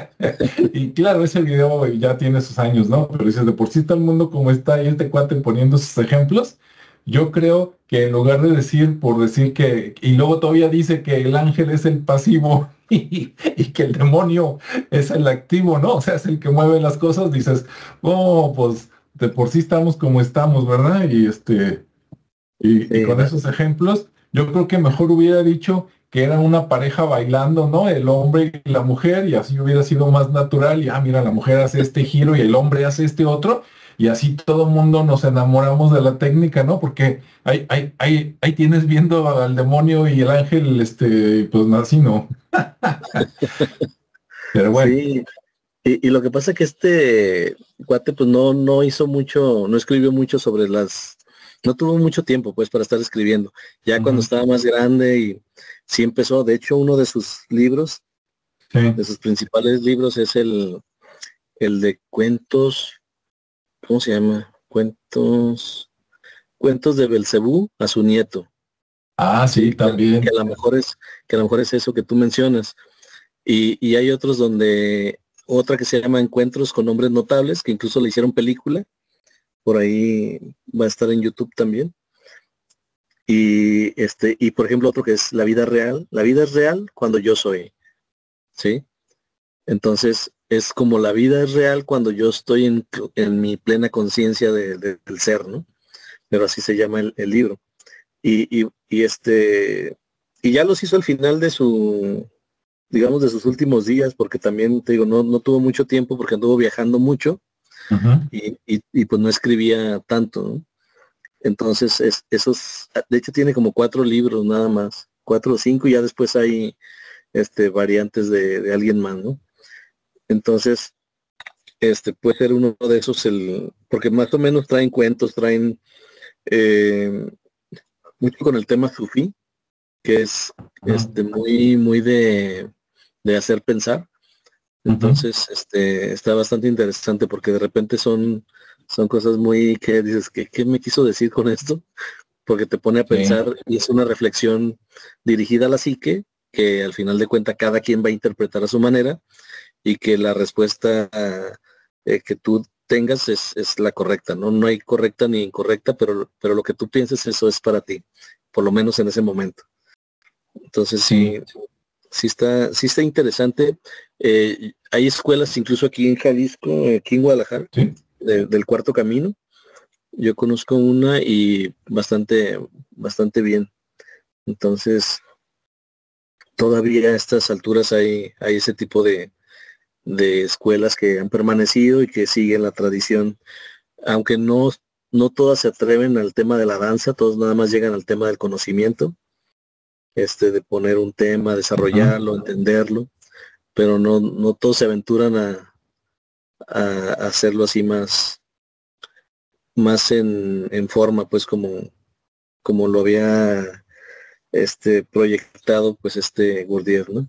Y claro, ese video ya tiene sus años, ¿no? Pero dices, de por sí está el mundo como está, y este cuate poniendo sus ejemplos. Yo creo que en lugar de decir, por decir que, y luego todavía dice que el ángel es el pasivo y, y que el demonio es el activo, ¿no? O sea, es el que mueve las cosas, dices, oh, pues de por sí estamos como estamos, ¿verdad? Y este, y, y Sí, con esos ejemplos, yo creo que mejor hubiera dicho que era una pareja bailando, ¿no? El hombre y la mujer, y así hubiera sido más natural. Y ah, mira, la mujer hace este giro y el hombre hace este otro, y así todo el mundo nos enamoramos de la técnica, ¿no? Porque ahí, ahí, ahí, ahí tienes viendo al demonio y el ángel, este, pues así, ¿no? Pero bueno. sí. Y, y lo que pasa es que este cuate pues no, no hizo mucho, no escribió mucho sobre las, no tuvo mucho tiempo pues para estar escribiendo. Ya cuando Ujú. estaba más grande y sí empezó, de hecho uno de sus libros Sí. De sus principales libros es el, el de cuentos, ¿cómo se llama? Cuentos, cuentos de Belcebú a su nieto. Ah, sí, Sí, que, que también. a lo mejor es, que a lo mejor es eso que tú mencionas. Y, y hay otros donde, otra que se llama Encuentros con Hombres Notables, que incluso le hicieron película, por ahí va a estar en YouTube también. Y este, y por ejemplo otro que es La vida real. La vida es real cuando yo soy, ¿sí? Entonces es como la vida es real cuando yo estoy en, en mi plena conciencia de, de, del ser, ¿no? Pero así se llama el, el libro. Y, y, y este, y ya los hizo al final de su, digamos, de sus últimos días, porque también, te digo, no, no tuvo mucho tiempo porque anduvo viajando mucho Ujú. y, y, y pues no escribía tanto, ¿no? Entonces, es, esos, de hecho tiene como cuatro libros nada más, cuatro o cinco, y ya después hay este, variantes de, de alguien más, ¿no? Entonces, este puede ser uno de esos, el, porque más o menos traen cuentos, traen eh, mucho con el tema sufí, que es Ujú. este muy, muy de, de hacer pensar. Ujú. Entonces, este, está bastante interesante porque de repente son, son cosas muy que dices, ¿qué, qué me quiso decir con esto? Porque te pone a Sí. pensar y es una reflexión dirigida a la psique, que al final de cuentas cada quien va a interpretar a su manera y que la respuesta eh, que tú tengas es, es la correcta, ¿no? No hay correcta ni incorrecta, pero, pero lo que tú pienses, eso es para ti, por lo menos en ese momento. Entonces Sí. sí, sí está, sí está interesante. Eh, hay escuelas incluso aquí en Jalisco, aquí en Guadalajara, Sí. de- del Cuarto Camino. Yo conozco una y bastante, bastante bien. Entonces, todavía a estas alturas hay, hay ese tipo de, de escuelas que han permanecido y que siguen la tradición, aunque no, no todas se atreven al tema de la danza, todos nada más llegan al tema del conocimiento, este, de poner un tema, Ujú. desarrollarlo, entenderlo, pero no, no todos se aventuran a, a, a hacerlo así más, más en, en forma, pues como, como lo había este proyectado pues este Gurdier, ¿no?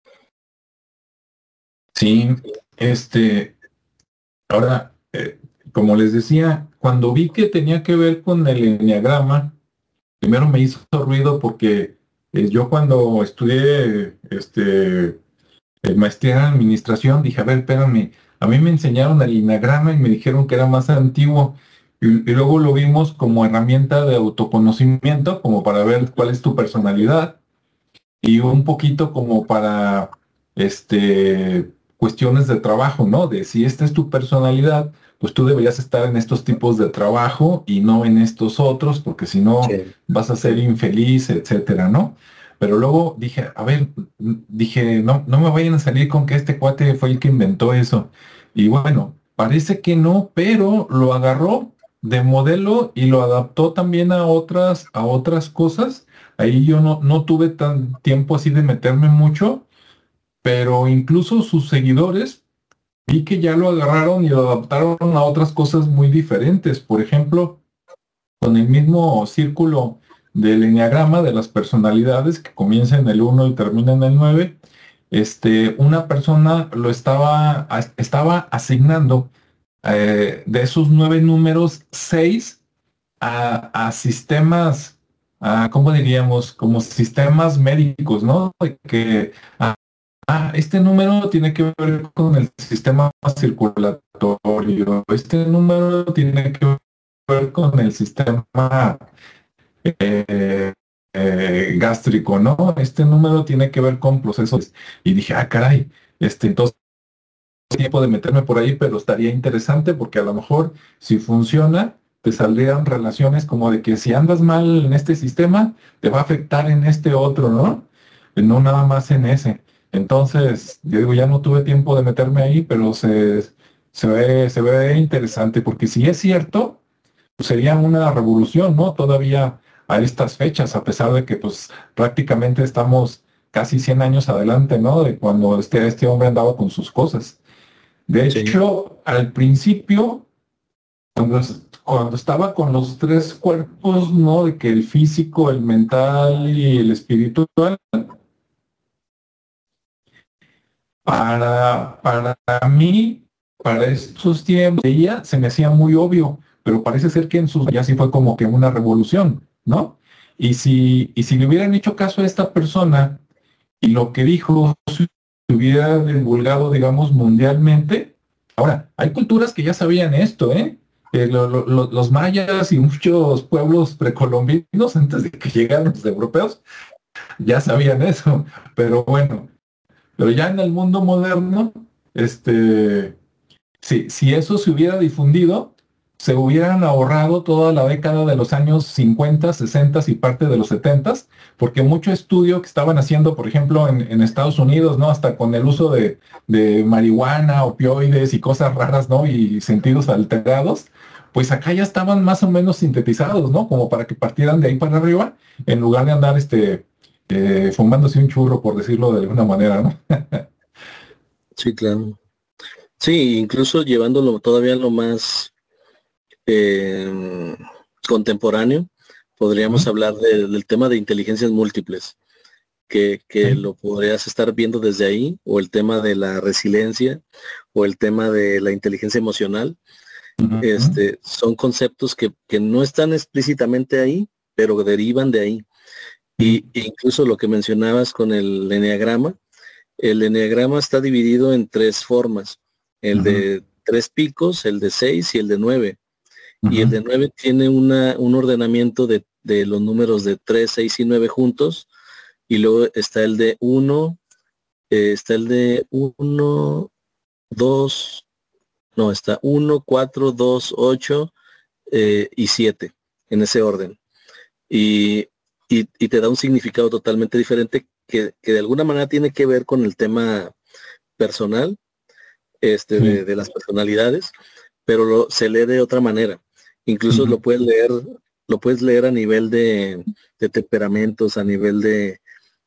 Sí. Este, ahora, eh, como les decía, cuando vi que tenía que ver con el enneagrama, primero me hizo ruido porque eh, yo cuando estudié este, eh, maestría en administración, dije, a ver, espérame, a mí me enseñaron el enneagrama y me dijeron que era más antiguo. Y, y luego lo vimos como herramienta de autoconocimiento, como para ver cuál es tu personalidad y un poquito como para este, cuestiones de trabajo, ¿no? De si esta es tu personalidad, pues tú deberías estar en estos tipos de trabajo y no en estos otros, porque si no Sí, vas a ser infeliz, etcétera, ¿no? Pero luego dije, a ver, dije, no, no me vayan a salir con que este cuate fue el que inventó eso. Y bueno, parece que no, pero lo agarró de modelo y lo adaptó también a otras, a otras cosas. Ahí yo no, no tuve tan tiempo así de meterme mucho, pero incluso sus seguidores vi que ya lo agarraron y lo adaptaron a otras cosas muy diferentes. Por ejemplo, con el mismo círculo del eneagrama de las personalidades que comienza en el uno y termina en el nueve, este, una persona lo estaba, as- estaba asignando eh, de esos nueve números, seis a, a sistemas, a, ¿cómo diríamos? Como sistemas médicos, ¿no? De que, ah, ah, este número tiene que ver con el sistema circulatorio, este número tiene que ver con el sistema eh, eh, gástrico, ¿no? Este número tiene que ver con procesos. Y dije, ah, caray, este, entonces tiempo de meterme por ahí, pero estaría interesante porque a lo mejor si funciona, te saldrían relaciones como de que si andas mal en este sistema, te va a afectar en este otro, ¿no? No nada más en ese. Entonces, yo digo, ya no tuve tiempo de meterme ahí, pero se, se ve, se ve interesante porque si es cierto, pues sería una revolución, ¿no? Todavía a estas fechas, a pesar de que pues prácticamente estamos casi cien años adelante, ¿no? De cuando este, este hombre andaba con sus cosas. De sí, hecho, al principio, cuando, es- cuando estaba con los tres cuerpos, ¿no? De que el físico, el mental y el espiritual, Para, para mí, para estos tiempos, ella se me hacía muy obvio, pero parece ser que en sus ya sí fue como que una revolución, ¿no? Y si, y si le hubieran hecho caso a esta persona y lo que dijo se hubiera divulgado, digamos, mundialmente. Ahora, hay culturas que ya sabían esto, ¿eh? Eh, lo- lo- lo- los mayas y muchos pueblos precolombinos, antes de que llegaran los europeos, ya sabían eso. Pero bueno, pero ya en el mundo moderno, este, si, si eso se hubiera difundido, se hubieran ahorrado toda la década de los años cincuenta, sesenta y parte de los setenta, porque mucho estudio que estaban haciendo, por ejemplo, en, en Estados Unidos, ¿no? Hasta con el uso de, de marihuana, opioides y cosas raras, ¿no? Y sentidos alterados, pues acá ya estaban más o menos sintetizados, ¿no? Como para que partieran de ahí para arriba, en lugar de andar este, eh, fumándose un churro, por decirlo de alguna manera, ¿no? Sí, claro. Sí, incluso llevándolo todavía a lo más eh, contemporáneo, podríamos Ujú. hablar de- del tema de inteligencias múltiples, que, que Sí. lo podrías estar viendo desde ahí, o el tema de la resiliencia, o el tema de la inteligencia emocional. Ujú. Este, son conceptos que, que no están explícitamente ahí, pero derivan de ahí. Sí. Y e incluso lo que mencionabas con el eneagrama, el eneagrama está dividido en tres formas, el Ujú. de tres picos, el de seis y el de nueve. Y el Ujú. de nueve tiene una, un ordenamiento de, de los números de tres, seis y nueve juntos. Y luego está el de uno, está el de uno, dos, no, está uno, cuatro, dos, ocho eh, y siete en ese orden. Y, y, y te da un significado totalmente diferente que, que de alguna manera tiene que ver con el tema personal, este, Sí. de, de las personalidades, pero lo, se lee de otra manera. Incluso Ujú. lo puedes leer, lo puedes leer a nivel de, de temperamentos, a nivel de,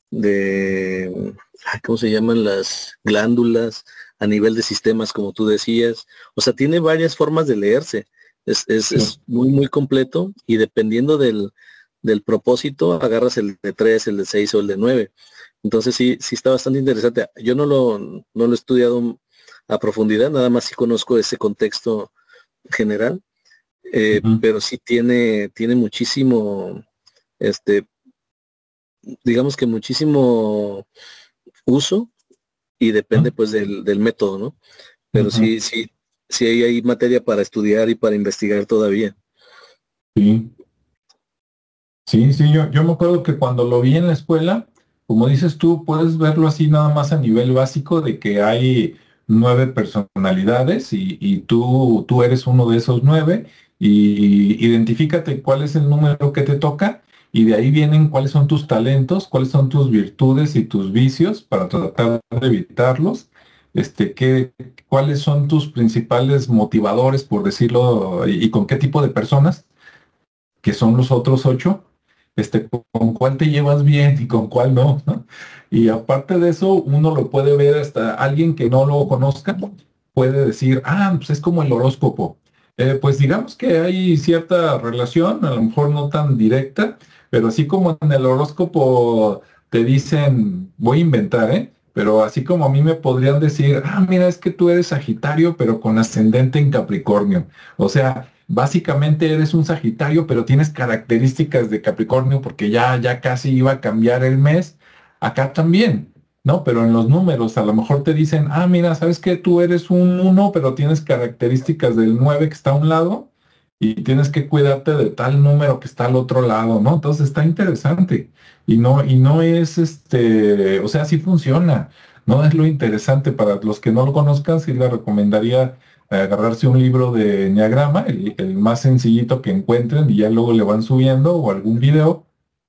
de, ay, ¿cómo se llaman las glándulas? A nivel de sistemas, como tú decías. O sea, tiene varias formas de leerse. Es, es, Sí. es muy, muy completo y dependiendo del, del propósito, agarras el de tres, el de seis o el de nueve. Entonces sí, sí está bastante interesante. Yo no lo, no lo he estudiado a profundidad, nada más sí conozco ese contexto general, eh, Ujú. pero sí tiene, tiene muchísimo, este, digamos que muchísimo uso y depende Ujú. pues del, del método, ¿no? Pero Ujú. sí, sí, sí hay, hay materia para estudiar y para investigar todavía. Sí, sí, sí, yo, yo me acuerdo que cuando lo vi en la escuela, como dices tú, puedes verlo así nada más a nivel básico de que hay nueve personalidades y, y tú, tú eres uno de esos nueve y identifícate cuál es el número que te toca y de ahí vienen cuáles son tus talentos, cuáles son tus virtudes y tus vicios para tratar de evitarlos. Este, qué, cuáles son tus principales motivadores, por decirlo, y, y con qué tipo de personas que son los otros ocho, este, con cuál te llevas bien y con cuál no, ¿no? Y aparte de eso, uno lo puede ver hasta alguien que no lo conozca, puede decir, ah, pues es como el horóscopo. Eh, pues digamos que hay cierta relación, a lo mejor no tan directa, pero así como en el horóscopo te dicen, voy a inventar, ¿eh? Pero así como a mí me podrían decir, ah, mira, es que tú eres Sagitario, pero con ascendente en Capricornio. O sea, básicamente eres un Sagitario, pero tienes características de Capricornio porque ya, ya casi iba a cambiar el mes. Acá también, ¿no? Pero en los números a lo mejor te dicen, ah, mira, ¿sabes qué? Tú eres un uno, pero tienes características del nueve que está a un lado y tienes que cuidarte de tal número que está al otro lado, ¿no? Entonces está interesante. Y no, y no es este, o sea, sí funciona. No es lo interesante para los que no lo conozcan, sí le recomendaría agarrarse un libro de enneagrama, el, el más sencillito que encuentren y ya luego le van subiendo o algún video,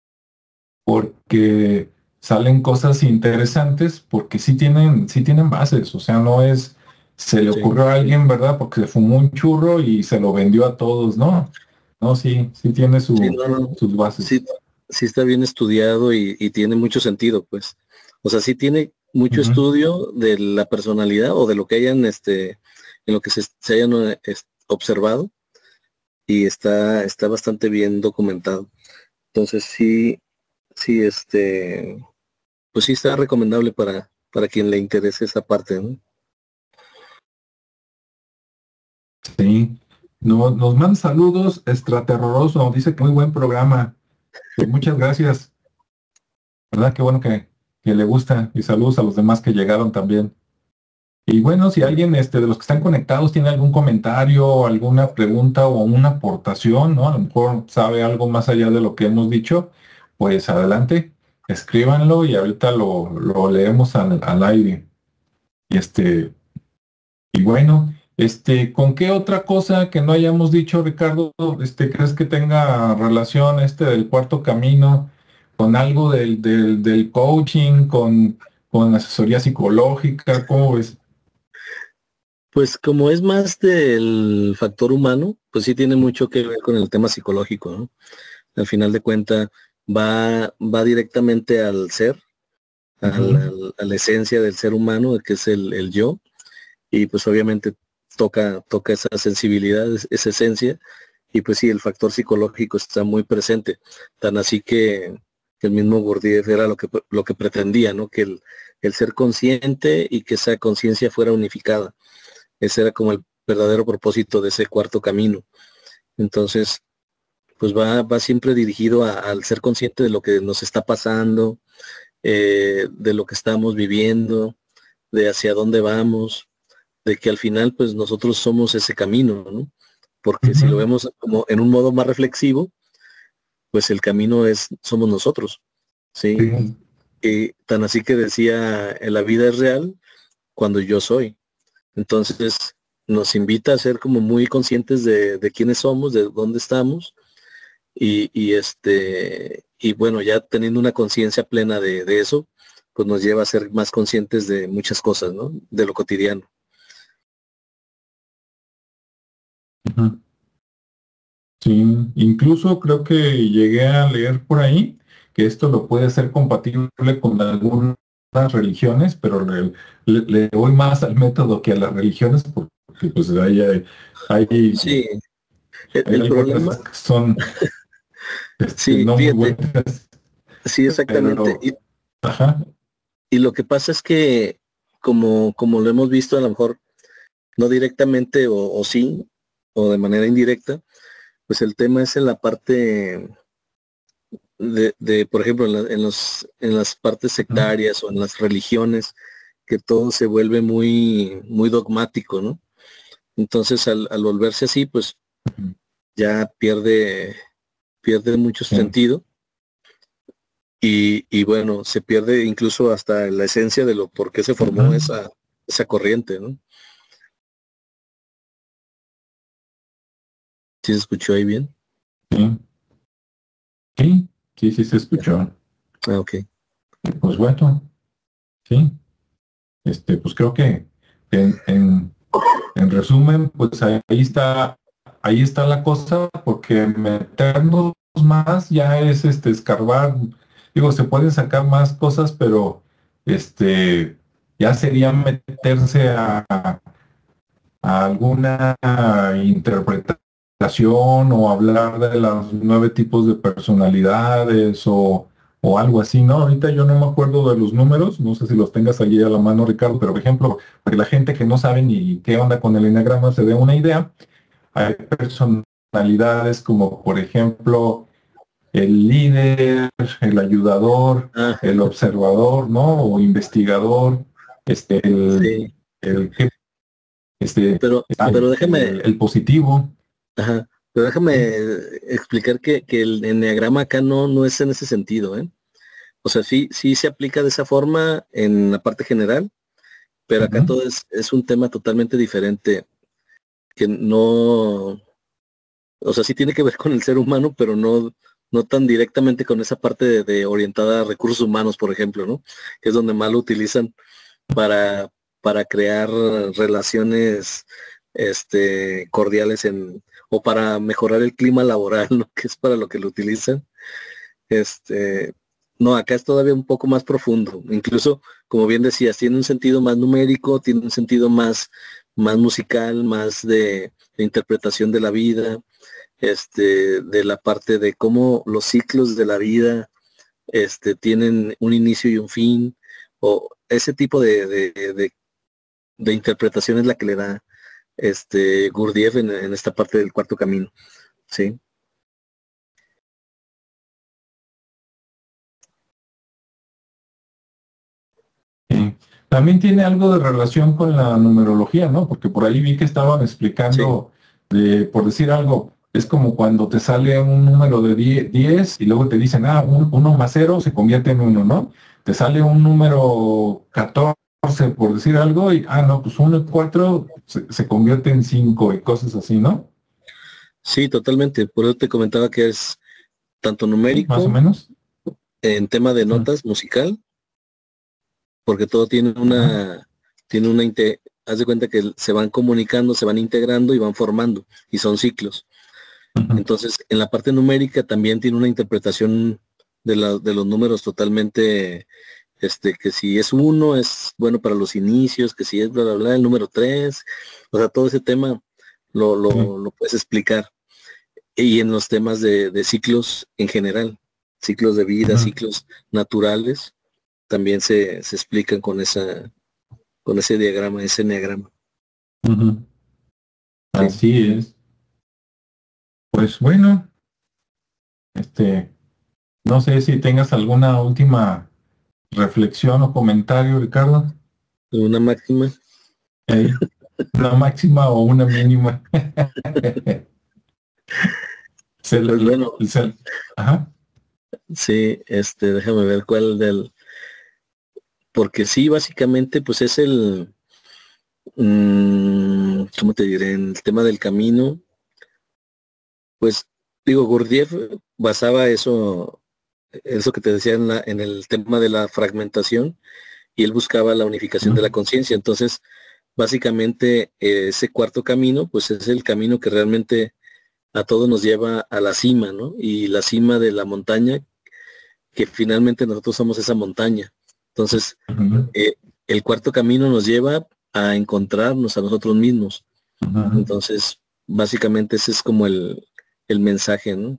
porque salen cosas interesantes, porque sí tienen, sí tienen bases, o sea, no es, se le Sí, ocurrió a alguien, ¿verdad? Porque se fumó un churro y se lo vendió a todos, ¿no? No, sí, sí tiene sí, su, no, no, sus bases. sí, sí está bien estudiado y, y tiene mucho sentido, pues. O sea, sí tiene mucho Ujú. estudio de la personalidad o de lo que hayan, este, en lo que se, se hayan eh, es- observado y está, está bastante bien documentado. Entonces sí, sí, este, pues sí está recomendable para, para quien le interese esa parte, ¿no? Sí. No, nos manda saludos, extraterroroso, dice que muy buen programa. Pues muchas gracias. ¿Verdad? Qué bueno que, que le gusta. Y saludos a los demás que llegaron también. Y bueno, si alguien este, de los que están conectados tiene algún comentario, alguna pregunta o una aportación, ¿no? A lo mejor sabe algo más allá de lo que hemos dicho, pues adelante, escríbanlo y ahorita lo, lo leemos al, al aire. Y este, y bueno, este, ¿con qué otra cosa que no hayamos dicho, Ricardo, este, crees que tenga relación este del cuarto camino con algo del, del, del coaching, con, con asesoría psicológica? ¿Cómo ves? Pues como es más del factor humano, pues sí tiene mucho que ver con el tema psicológico, ¿no? Al final de cuentas va, va directamente al ser, al- Ujú, al- a la esencia del ser humano, que es el, el yo, y pues obviamente toca, toca esa sensibilidad, es- esa esencia, y pues sí, el factor psicológico está muy presente, tan así que, que el mismo Gurdjieff era lo que, lo que pretendía, ¿no? Que el, el ser consciente y que esa conciencia fuera unificada. Ese era como el verdadero propósito de ese cuarto camino. Entonces, pues va, va siempre dirigido a- al ser consciente de lo que nos está pasando, eh, de lo que estamos viviendo, de hacia dónde vamos, de que al final pues nosotros somos ese camino, ¿no? Porque si lo ujú. vemos como en un modo más reflexivo, pues el camino es, somos nosotros, ¿sí? Sí, Y tan así que decía, "En la vida es real cuando yo soy". Entonces nos invita a ser como muy conscientes de, de quiénes somos, de dónde estamos, y, y este, y bueno, ya teniendo una conciencia plena de, de eso, pues nos lleva a ser más conscientes de muchas cosas, ¿no? De lo cotidiano. ujú. Sí, incluso creo que llegué a leer por ahí que esto lo puede ser compatible con algunas religiones, pero le, le- le voy más al método que a las religiones porque pues ahí hay, hay, Sí, el, el hay problema, algunas que son este, sí, no muy fíjate, buenas, sí, exactamente. pero Y, ajá, y lo que pasa es que, como, como lo hemos visto, a lo mejor no directamente o, o sí, o de manera indirecta, pues el tema es en la parte de, de, por ejemplo, en, la- en los, en las partes ujú, sectarias o en las religiones, que todo se vuelve muy, muy dogmático, ¿no? Entonces, al, al volverse así, pues ujú, ya pierde, pierde mucho sí, sentido, y, y bueno, se pierde incluso hasta la esencia de lo por qué se formó ujú, esa, esa corriente, ¿no? ¿Sí se escuchó ahí bien? sí, sí, sí, sí se escuchó. Ah, ok. Pues bueno, sí, este, pues creo que en, en En resumen, pues ahí está, ahí está la cosa, porque meternos más ya es este escarbar. Digo, se pueden sacar más cosas, pero este ya sería meterse a, a alguna interpretación o hablar de los nueve tipos de personalidades o, o algo así, ¿no? Ahorita yo no me acuerdo de los números, no sé si los tengas allí a la mano, Ricardo, pero por ejemplo, para que la gente que no sabe ni qué onda con el enneagrama se dé una idea, hay personalidades como, por ejemplo, el líder, el ayudador, Ah, el observador, ¿no? O investigador, este, el, sí, el, este, pero, está pero el, déjame, el- el positivo. ajá, pero déjame ¿Sí? explicar que, que el enneagrama acá no, no es en ese sentido, ¿eh? O sea, sí, sí se aplica de esa forma en la parte general, pero acá Ujú, todo es, es un tema totalmente diferente, que no, o sea, sí tiene que ver con el ser humano, pero no, no tan directamente con esa parte de, de orientada a recursos humanos, por ejemplo, ¿no? Que es donde más lo utilizan para, para crear relaciones este, cordiales en, o para mejorar el clima laboral, ¿no? Que es para lo que lo utilizan. Este, no, acá es todavía un poco más profundo. Incluso, como bien decías, tiene un sentido más numérico, tiene un sentido más, más musical, más de, de interpretación de la vida, este, de la parte de cómo los ciclos de la vida este, tienen un inicio y un fin, o ese tipo de, de, de, de interpretación es la que le da este Gurdjieff en, en esta parte del cuarto camino, ¿sí? Sí. También tiene algo de relación con la numerología, ¿no? Porque por ahí vi que estaban Sí, explicando, de, por decir algo, es como cuando te sale un número de diez y luego te dicen, ah, un, uno más cero se convierte en uno, ¿no? Te sale un número catorce, por decir algo, y, ah, no, pues uno y cuatro se, se convierte en cinco y cosas así, ¿no? sí, totalmente. Por eso te comentaba que es tanto Sí, más o numérico menos. en tema de Ujú. notas musical, porque todo tiene Ajá. una, tiene una, inte- haz de cuenta que se van comunicando, se van integrando y van formando, y son ciclos. Ujú. Entonces, en la parte numérica también tiene una interpretación de, la, de los números totalmente, este, que si es uno es bueno para los inicios, que si es bla, bla, bla, el número tres, o sea, todo ese tema lo, Sí. lo, lo puedes explicar. Y en los temas de, de ciclos en general, ciclos de vida, Ujú. ciclos naturales, también se, se explican con esa, con ese diagrama, ese enneagrama. Ujú. Sí. Así es. Pues bueno, este, no sé si tengas alguna última reflexión o comentario, Ricardo. Una máxima. Ey, una máxima o una mínima. Se Pues le- bueno, se- ajá. sí, este, déjame ver cuál del, porque sí, básicamente, pues es el, mm, ¿cómo te diré? En el tema del camino, pues digo, Gurdjieff basaba eso, eso que te decía en la, en el tema de la fragmentación, y él buscaba la unificación de la Ujú. conciencia. Entonces, básicamente, eh, ese cuarto camino, pues es el camino que realmente a todos nos lleva a la cima, ¿no? Y la cima de la montaña, que finalmente nosotros somos esa montaña. Entonces, Ujú. eh, el cuarto camino nos lleva a encontrarnos a nosotros mismos. Ujú. Entonces, básicamente ese es como el, el mensaje, ¿no?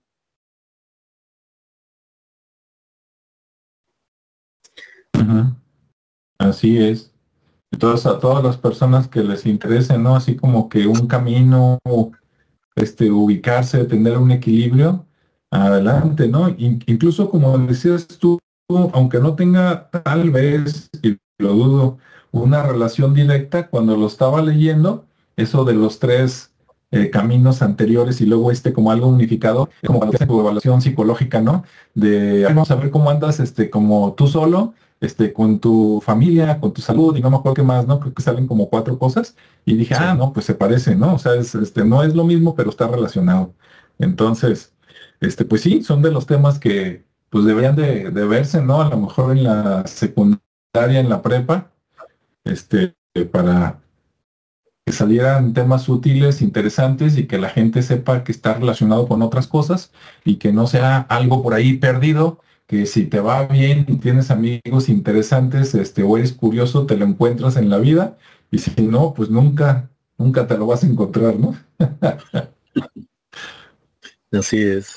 Ujú. Así es. Entonces, a todas las personas que les interese, ¿no? Así como que un camino, este, ubicarse, tener un equilibrio, adelante, ¿no? In- incluso como decías tú, aunque no tenga tal vez, y lo dudo, una relación directa, cuando lo estaba leyendo, eso de los tres eh, caminos anteriores y luego este como algo unificado, es como cuando hacen tu evaluación psicológica, ¿no? De, "Ay, vamos a ver cómo andas, este, como tú solo, este, con tu familia, con tu salud, y no me acuerdo qué más, ¿no? Creo que salen como cuatro cosas y dije, ah, Sí. no, pues se parece, ¿no? O sea, es, este, no es lo mismo, pero está relacionado. Entonces, este, pues sí, son de los temas que pues deberían de, de verse, ¿no? A lo mejor en la secundaria, en la prepa, este, para que salieran temas útiles, interesantes y que la gente sepa que está relacionado con otras cosas y que no sea algo por ahí perdido, que si te va bien y tienes amigos interesantes, este, o eres curioso, te lo encuentras en la vida y si no, pues nunca, nunca te lo vas a encontrar, ¿no? Así es.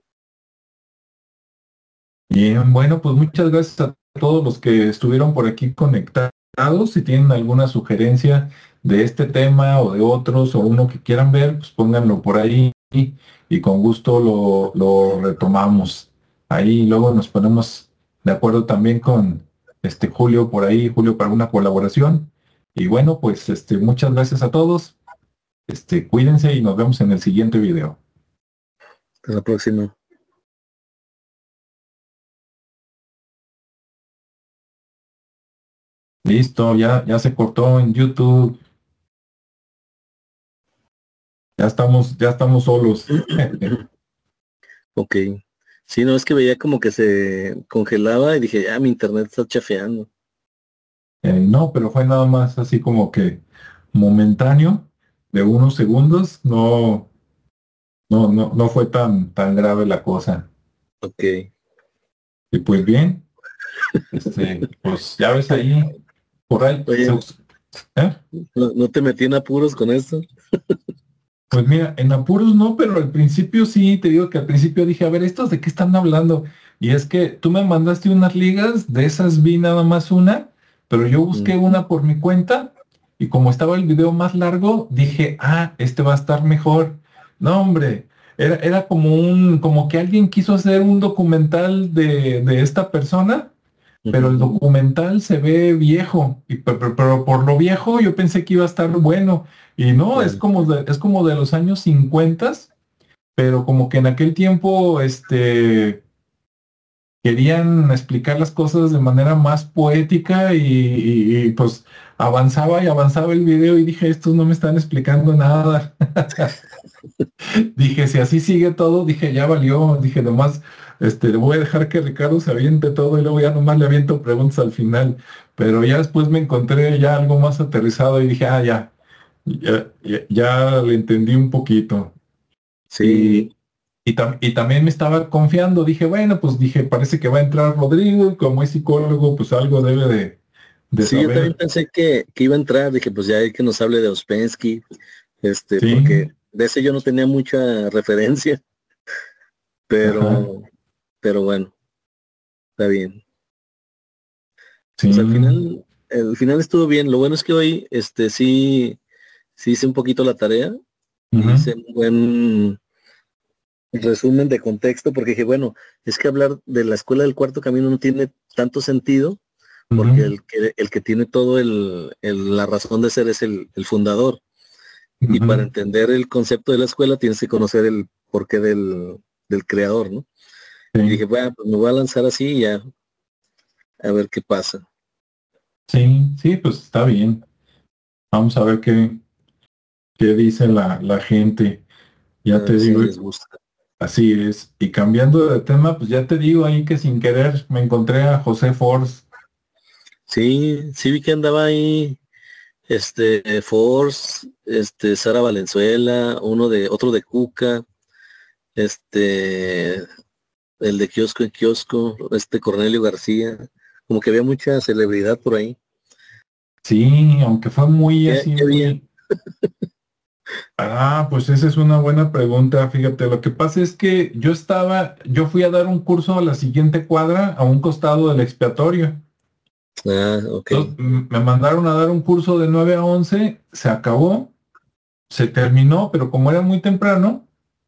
Bien, bueno, pues muchas gracias a todos los que estuvieron por aquí conectados. Si tienen alguna sugerencia de este tema o de otros o uno que quieran ver, pues pónganlo por ahí y con gusto lo, lo retomamos. Ahí luego nos ponemos de acuerdo también con este Julio por ahí, Julio para una colaboración. Y bueno, pues este, muchas gracias a todos. Este, cuídense y nos vemos en el siguiente video. Hasta la próxima. Listo, ya, ya se cortó en YouTube. Ya estamos, ya estamos solos. Ok. Sí, no, es que veía como que se congelaba y dije, ya, mi internet está chafeando. Eh, no, pero fue nada más así como que momentáneo, de unos segundos. No, no, no, no fue tan, tan grave la cosa. Ok. Y pues bien, este, pues ya ves ahí, por ahí, se Oye, us- ¿eh? ¿no, no te metí en apuros con esto? Pues mira, en apuros no, pero al principio sí, te digo que al principio dije, a ver, ¿estos de qué están hablando? Y es que tú me mandaste unas ligas, de esas vi nada más una, pero yo busqué Mm. una por mi cuenta y como estaba el video más largo, dije, ah, este va a estar mejor. No, hombre, era, era como un, como que alguien quiso hacer un documental de, de esta persona, pero el Ujú. documental se ve viejo, y, pe- pe- pero, por lo viejo yo pensé que iba a estar bueno, y no, es Claro. como de, es como de los años cincuenta, pero como que en aquel tiempo, este, querían explicar las cosas de manera más poética y, y- y, pues avanzaba y avanzaba el video y dije, estos no me están explicando nada. Dije, si así sigue todo, dije, ya valió, dije, nomás, este, le voy a dejar que Ricardo se aviente todo y luego ya nomás le aviento preguntas al final. Pero ya después me encontré ya algo más aterrizado y dije, ah, ya, ya, ya, ya le entendí un poquito. Sí, Y, y, tam- y también me estaba confiando, dije, bueno, pues dije, parece que va a entrar Rodrigo y como es psicólogo, pues algo debe de, de sí, yo también saber. pensé que, que iba a entrar, dije, pues ya hay que nos hable de Ouspensky, este, porque Sí, de ese yo no tenía mucha referencia, ajá, pero, pero bueno, está bien. sí, Pues al final, el final estuvo bien. Lo bueno es que hoy, este, sí, sí hice un poquito la tarea, ujú, hice un buen resumen de contexto, porque dije, bueno, es que hablar de la escuela del cuarto camino no tiene tanto sentido, porque ujú, el que, el que tiene todo el, el- la razón de ser es el, el fundador. Y para ujú, entender el concepto de la escuela tienes que conocer el porqué del, del creador, ¿no? Y sí, dije, bueno, pues me voy a lanzar así y ya, a ver qué pasa. sí, sí, pues está bien. Vamos a ver qué, qué dice la, la gente. A Ya te ver si digo, les gusta. así es. Y cambiando de tema, pues ya te digo ahí que sin querer me encontré a José Force. Sí, sí vi que andaba ahí, este, Force, este, Sara Valenzuela, uno de, otro de Cuca, este, el de kiosco en kiosco, este Cornelio García, como que había mucha celebridad por ahí. Sí, aunque fue muy ¿Qué, así, qué había? muy... Ah, pues esa es una buena pregunta. Fíjate, lo que pasa es que yo estaba, yo fui a dar un curso a la siguiente cuadra, a un costado del expiatorio. Ah, ok. Entonces, m- me mandaron a dar un curso de nueve a once, se acabó, se terminó, pero como era muy temprano,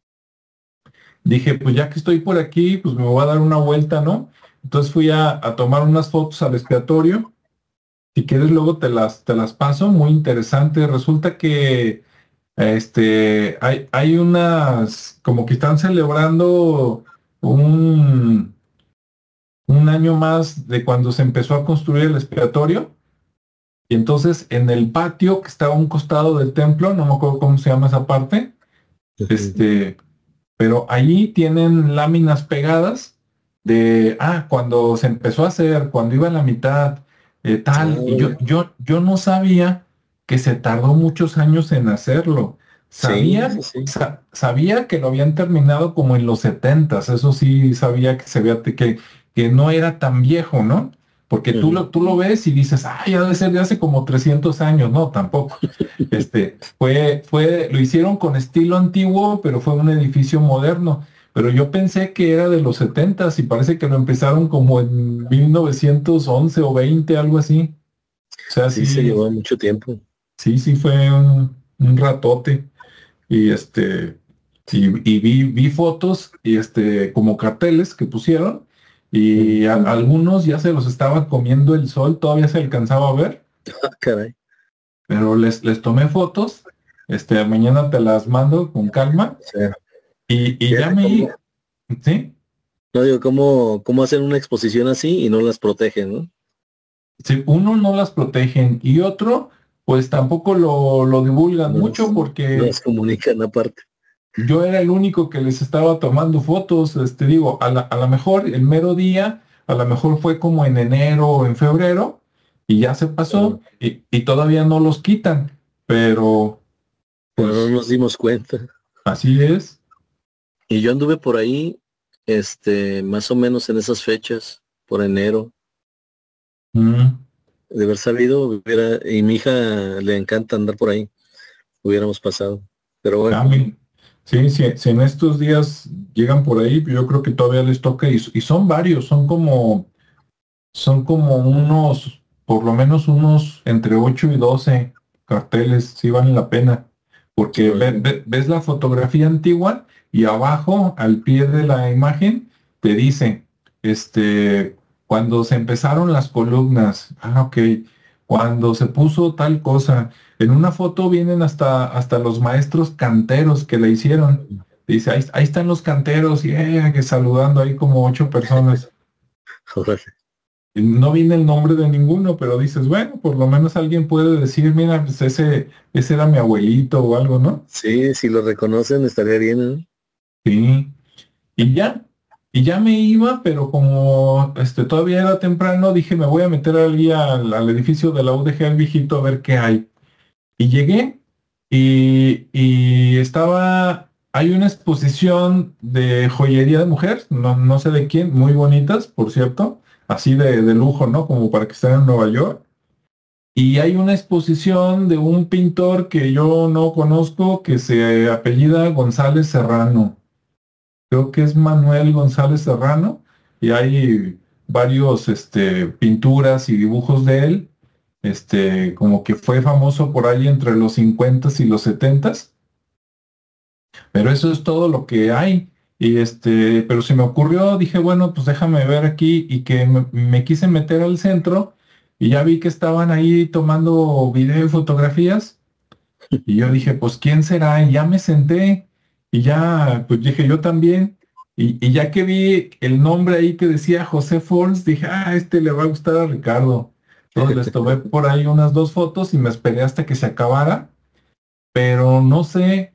dije, pues ya que estoy por aquí, pues me voy a dar una vuelta, ¿no? Entonces fui a, a tomar unas fotos al expiatorio. Si quieres, luego te las, te las paso, muy interesante. Resulta que este, hay, hay unas, como que están celebrando un, un año más de cuando se empezó a construir el expiatorio. Y entonces en el patio que estaba a un costado del templo, no me acuerdo cómo se llama esa parte, Ujú. este, pero allí tienen láminas pegadas de, ah, cuando se empezó a hacer, cuando iba a la mitad, eh, Ah, tal, y yo, bueno. yo, yo no sabía que se tardó muchos años en hacerlo. Sí, Sabía, sí, sí. sa- sabía que lo habían terminado como en los setentas, eso sí sabía que se veía que, que no era tan viejo, ¿no? Porque tú Ujú. lo, tú lo ves y dices, ay, ha de ser de hace como trescientos años, no, tampoco. Este, fue, fue, lo hicieron con estilo antiguo, pero fue un edificio moderno. Pero yo pensé que era de los setentas y parece que lo empezaron como en mil novecientos once o veinte, algo así. O sea, Sí, se sí, llevó mucho tiempo. sí, sí fue un, un ratote. Y este, y, y vi, vi fotos y este, como carteles que pusieron, Ujú. y a- algunos ya se los estaba comiendo el sol, todavía se alcanzaba a ver, Ah, caray. pero les, les tomé fotos. Este, mañana te las mando con calma. O sea, Y, y ya fíjate me, cómo, i- sí, no digo, cómo, cómo hacen una exposición así y no las protegen, ¿no? sí, uno no las protegen y otro, pues tampoco lo, lo divulgan Nos, mucho porque nos comunican aparte. yo era el único que les estaba tomando fotos. Este, digo, a la, a lo mejor el mero día, a lo mejor fue como en enero o en febrero y ya se Ajá. pasó y, y todavía no los quitan, pero Pero no pues nos dimos cuenta. así es. Y yo anduve por ahí, este, más o menos en esas fechas, por enero. Mm. De haber sabido, hubiera, y mi hija le encanta andar por ahí, hubiéramos pasado. Pero bueno, Ah, mi- sí, sí, si en estos días llegan por ahí, yo creo que todavía les toca y, y son varios, son como, son como unos por lo menos unos entre ocho y doce carteles, sí valen la pena, porque ve- ve- ves la fotografía antigua y abajo, al pie de la imagen, te dice, este, cuando se empezaron las columnas, ah, ok, cuando se puso tal cosa, en una foto vienen hasta, hasta los maestros canteros que la hicieron. Dice, ahí, ahí están los canteros y eh, que saludando ahí como ocho personas. Órale. Y no viene el nombre de ninguno, pero dices, bueno, por lo menos alguien puede decir, mira, pues ese, ese era mi abuelito o algo, ¿no? Sí, si lo reconocen estaría bien, ¿no? Sí. Y ya, y ya me iba, pero como este, todavía era temprano, dije, me voy a meter ahí al, al edificio de la U D G, al viejito, a ver qué hay. Y llegué y, y estaba, hay una exposición de joyería de mujer, no, no sé de quién, muy bonitas, por cierto, así de, de lujo, ¿no? Como para que estén en Nueva York. Y hay una exposición de un pintor que yo no conozco, que se apellida González Serrano. Creo que es Manuel González Serrano, y hay varios, este, pinturas y dibujos de él, este, como que fue famoso por ahí entre los cincuenta y los setenta, pero eso es todo lo que hay. Y este, pero se me ocurrió, dije, bueno, pues déjame ver aquí, y que me, me quise meter al centro y ya vi que estaban ahí tomando video y fotografías, y yo dije, pues ¿quién será? Y ya me senté y ya, pues dije yo también. Y, y ya que vi el nombre ahí que decía José Forns, dije, ah, este le va a gustar a Ricardo. Entonces les tomé por ahí unas dos fotos y me esperé hasta que se acabara, pero no sé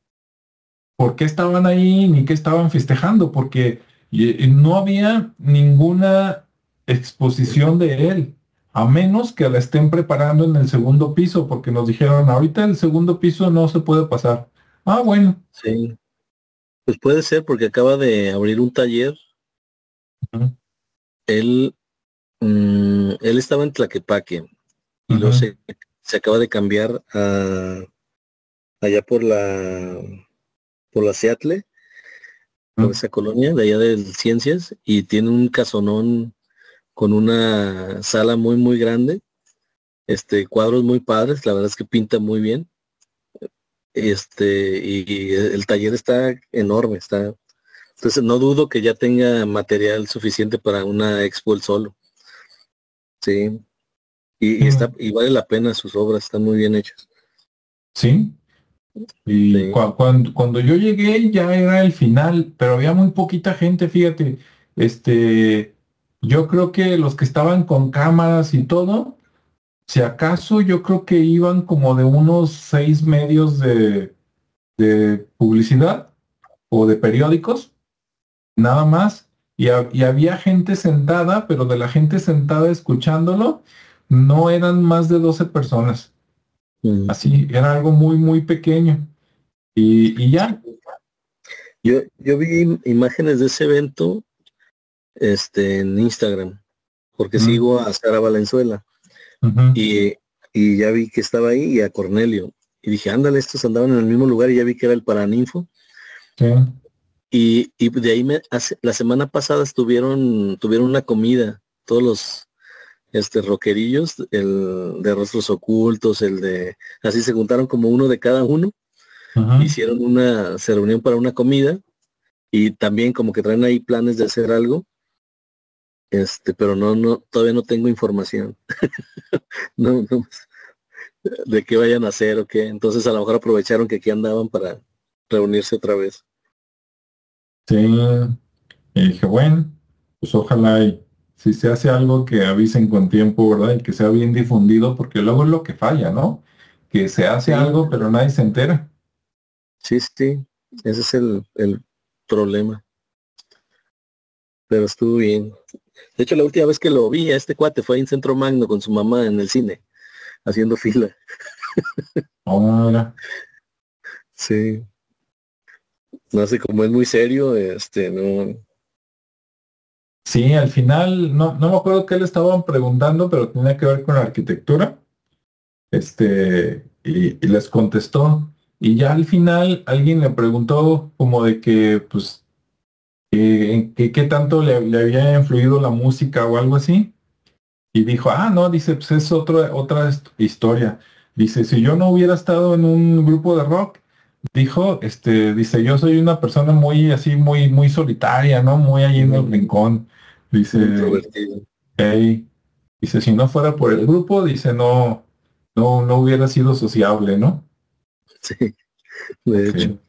por qué estaban ahí ni qué estaban festejando, porque y- y no había ninguna exposición de él, a menos que la estén preparando en el segundo piso, porque nos dijeron, ahorita el segundo piso no se puede pasar. Ah, bueno. Sí, pues puede ser porque acaba de abrir un taller. Ujú, Él, mm, él estaba en Tlaquepaque y luego ujú, se, se acaba de cambiar a allá por la por la Seattle, por ujú. esa colonia de allá de Ciencias, y tiene un casonón con una sala muy muy grande, este cuadros muy padres, la verdad es que pinta muy bien. Este, y el taller está enorme, está, entonces no dudo que ya tenga material suficiente para una expo el solo. Sí, y, y está, y vale la pena, sus obras están muy bien hechas. Sí, y Sí. cua- cuando, cuando yo llegué ya era el final, pero había muy poquita gente, fíjate. Este, yo creo que los que estaban con cámaras y todo, si acaso yo creo que iban como de unos seis medios de, de publicidad o de periódicos, nada más. Y, ha- y había gente sentada, pero de la gente sentada escuchándolo, no eran más de doce personas. Mm. Así, era algo muy, muy pequeño. Y, y ya. Yo, yo vi im- imágenes de ese evento, este, en Instagram, porque Mm, sigo a Sara Valenzuela, ujú, y, y ya vi que estaba ahí y a Cornelio. Y dije, ándale, estos andaban en el mismo lugar y ya vi que era el Paraninfo. sí. Y, y de ahí me, hace, la semana pasada estuvieron, tuvieron una comida, todos los este rockerillos, el de Rostros Ocultos, el de, así se juntaron como uno de cada uno, Ujú. hicieron una, se reunieron para una comida, y también como que traen ahí planes de hacer algo, este, pero no, no, todavía no tengo información, no, no, de qué vayan a hacer o qué, entonces a lo mejor aprovecharon que aquí andaban para reunirse otra vez. Sí. Y dije, bueno, pues ojalá y si se hace algo que avisen con tiempo, ¿verdad? Y que sea bien difundido, porque luego es lo que falla, ¿no? Que se hace Sí, algo, pero nadie se entera. sí, sí, ese es el, el problema, pero estuvo bien. De hecho, la última vez que lo vi a este cuate fue en Centro Magno con su mamá en el cine, haciendo fila. Ahora, Sí, no sé, como es muy serio, este, no. sí, al final, no, no me acuerdo qué le estaban preguntando, pero tenía que ver con la arquitectura. Este, y, y les contestó. Y ya al final alguien le preguntó como de que, pues, eh, en qué, qué tanto le, le había influido la música o algo así. y dijo, ah, no, dice, pues es otra, otra hist- historia. Dice, si yo no hubiera estado en un grupo de rock, dijo, este, dice, yo soy una persona muy así, muy, muy solitaria, ¿no? Muy ahí en el Ujú. rincón. Muy Dice, introvertido. hey, dice, si no fuera por el grupo, dice, no, no, no hubiera sido sociable, ¿no? Sí, de hecho. Sí,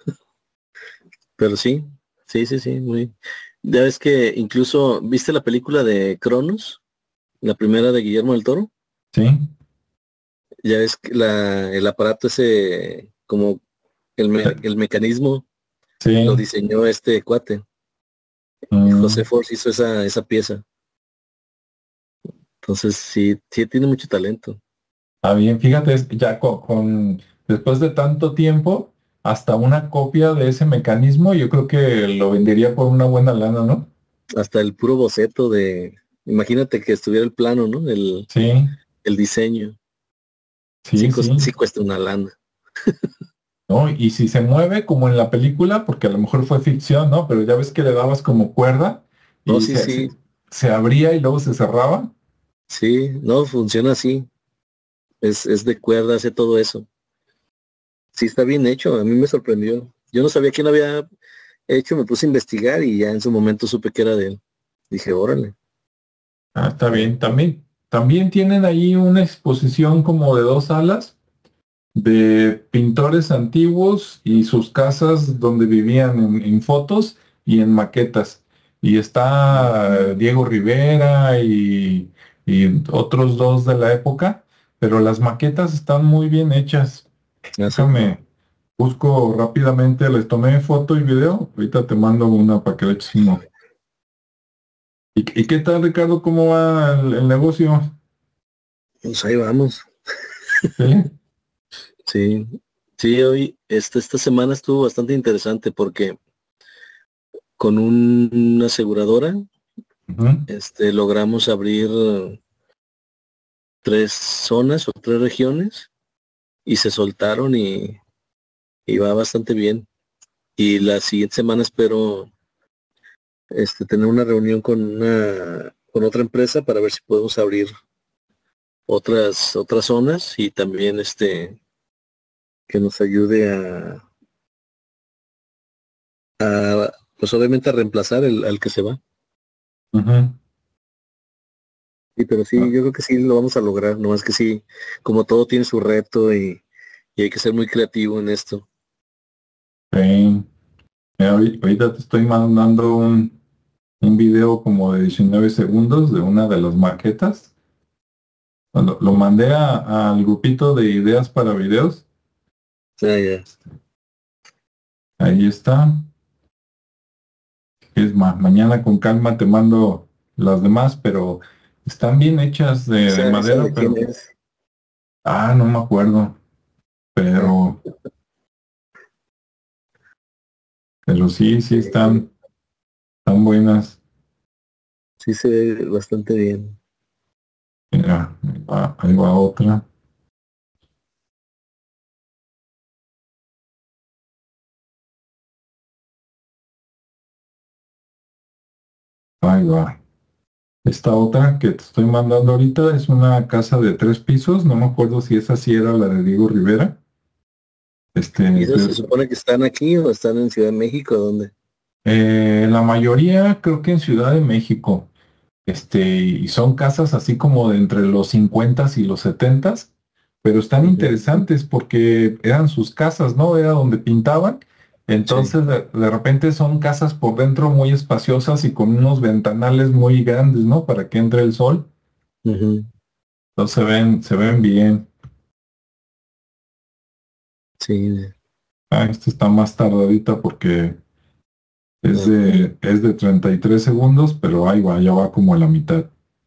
Pero sí, sí, sí, sí, muy. Ya ves que incluso, ¿viste la película de Cronos? La primera de Guillermo del Toro. sí, Ya ves que la, el aparato ese, como el, me- el mecanismo, lo sí. diseñó este cuate. José Mm, Force hizo esa, esa pieza. Entonces sí, sí tiene mucho talento. está bien, fíjate, es- ya con, con- después de tanto tiempo, hasta una copia de ese mecanismo, yo creo que lo vendería por una buena lana, ¿no? Hasta el puro boceto de, imagínate que estuviera el plano, ¿no? El, Sí, el diseño. Sí, sí, cos- sí. sí cuesta una lana. ¿No? Y si se mueve como en la película, porque a lo mejor fue ficción, ¿no? Pero ya ves que le dabas como cuerda No, y sí, se, se, sí, se abría y luego se cerraba. sí, no, funciona así. Es, es de cuerda, hace todo eso. Sí, está bien hecho, a mí me sorprendió. Yo no sabía quién había hecho, me puse a investigar y ya en su momento supe que era de él. Dije, órale. Ah, está bien. También, también tienen ahí una exposición como de dos salas de pintores antiguos y sus casas donde vivían en, en fotos y en maquetas. Y está Diego Rivera y, y otros dos de la época, pero las maquetas están muy bien hechas. Así. Déjame, busco rápidamente, les tomé foto y video. Ahorita te mando una para que le eches un ojo. ¿Y, y qué tal, Ricardo? ¿Cómo va el, el negocio? Pues ahí vamos. ¿Sí? Sí. Sí, hoy, esta, esta semana estuvo bastante interesante porque con un- una aseguradora, Ujú. este, logramos abrir eh, tres zonas o tres regiones y se soltaron y, y va bastante bien. Y la siguiente semana espero este, tener una reunión con una, con otra empresa para ver si podemos abrir otras, otras zonas y también este, que nos ayude a, a, pues obviamente a reemplazar el, al que se va. Ujú. Sí, pero sí, Ah, yo creo que sí lo vamos a lograr, nomás que sí, como todo tiene su reto y, y hay que ser muy creativo en esto. sí. Mira, ahori- ahorita te estoy mandando un, un video como de diecinueve segundos de una de las maquetas. Lo, lo mandé a- al grupito de ideas para videos. Ah, ya. Ahí está. Es más, mañana con calma te mando las demás, pero están bien hechas de, de Esa, esa madera, de quién pero, es. ah, no me acuerdo, Ah, pero, pero sí, sí sí, están, están buenas. sí se ve bastante bien. Mira, ahí va, ahí va otra. Ahí va. Esta otra que te estoy mandando ahorita es una casa de tres pisos. No me acuerdo si esa sí era la de Diego Rivera. Este, ¿Y eso se de- supone que están aquí o están en Ciudad de México? ¿Dónde? eh, la mayoría creo que en Ciudad de México. Este, y son casas así como de entre los cincuenta y los setenta, pero están Ujú. interesantes porque eran sus casas, ¿no? Era donde pintaban. Sí. Entonces, de, de repente son casas por dentro muy espaciosas y con unos ventanales muy grandes, ¿no? Para que entre el sol. Ujú. Entonces se ven, se ven bien. Sí. Ah, esta está más tardadita porque es Ok. de, es de treinta y tres segundos, pero ahí va, ya va como a la mitad.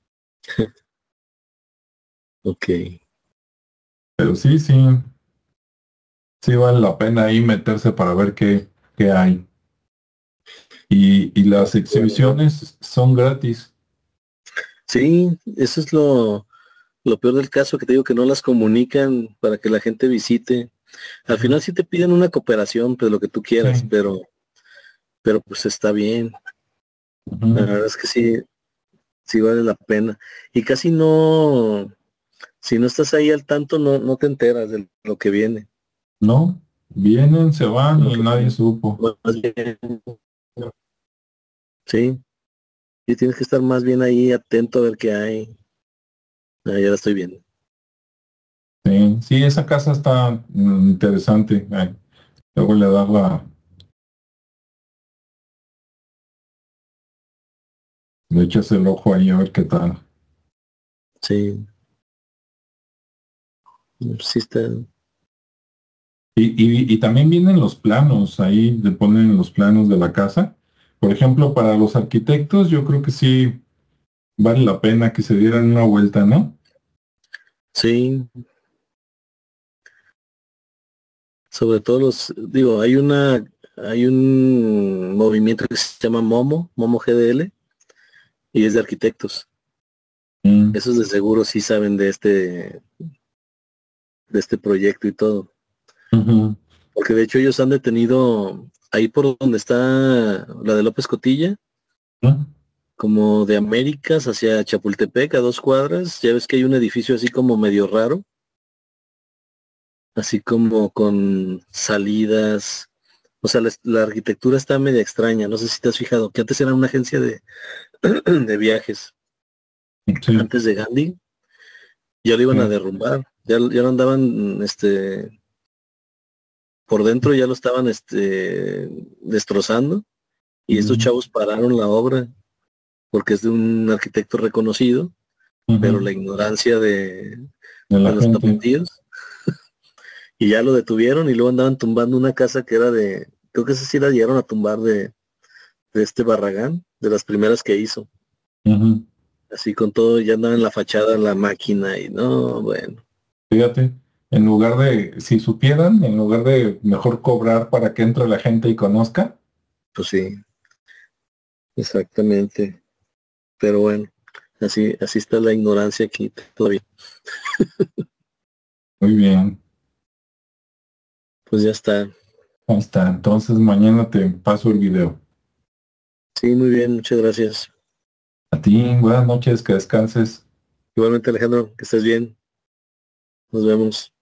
Ok. Pero sí, sí, sí vale la pena ahí meterse para ver qué, qué hay. Y, y las exhibiciones son gratis. Sí, eso es lo, lo peor del caso, que te digo que no las comunican para que la gente visite. Al Ujú. final sí te piden una cooperación, pues lo que tú quieras, Sí. pero, pero pues está bien. La Ujú. verdad es que sí, sí vale la pena. Y casi no, si no estás ahí al tanto, no, no te enteras de lo que viene. ¿No? Vienen, se van Lo y que nadie supo. más bien, sí, y tienes que estar más bien ahí atento a ver qué hay. Ah, ya la estoy viendo. Sí, sí, esa casa está mm, interesante. Ay, luego le das la, le echas el ojo ahí a ver qué tal. Sí, sí está. Y, y, y también vienen los planos, ahí le ponen los planos de la casa. Por ejemplo, para los arquitectos, yo creo que sí vale la pena que se dieran una vuelta, ¿no? Sí, sobre todo los, digo, hay una, hay un movimiento que se llama Momo, Momo G D L, y es de arquitectos. Mm, Esos de seguro sí saben de este, de este proyecto y todo. ujú, Porque de hecho ellos han detenido ahí por donde está la de López Cotilla, ¿no? como de Américas hacia Chapultepec, a dos cuadras. Ya ves que hay un edificio así como medio raro, así como con salidas. O sea, la, la arquitectura está media extraña. No sé si te has fijado, que antes era una agencia de, de viajes, Sí. antes de Gandhi. Ya lo iban a Sí. derrumbar. Ya, ya lo andaban, este, por dentro ya lo estaban, este, destrozando. Y estos Mm, chavos pararon la obra porque es de un arquitecto reconocido, pero ujú, la ignorancia de, de de la los gente. tapatíos, y ya lo detuvieron y luego andaban tumbando una casa que era de, creo que esa sí la llegaron a tumbar de, de este Barragán, de las primeras que hizo, Ujú. así con todo, ya andaba en la fachada la máquina y no, bueno, Fíjate, en lugar de, si supieran, en lugar de mejor cobrar para que entre la gente y conozca. pues sí, exactamente, pero bueno, así, así está la ignorancia aquí todavía, Muy bien, pues ya está, ahí está. Entonces mañana te paso el video. sí, muy bien, muchas gracias, A ti, buenas noches, que descanses. igualmente Alejandro, que estés bien, nos vemos.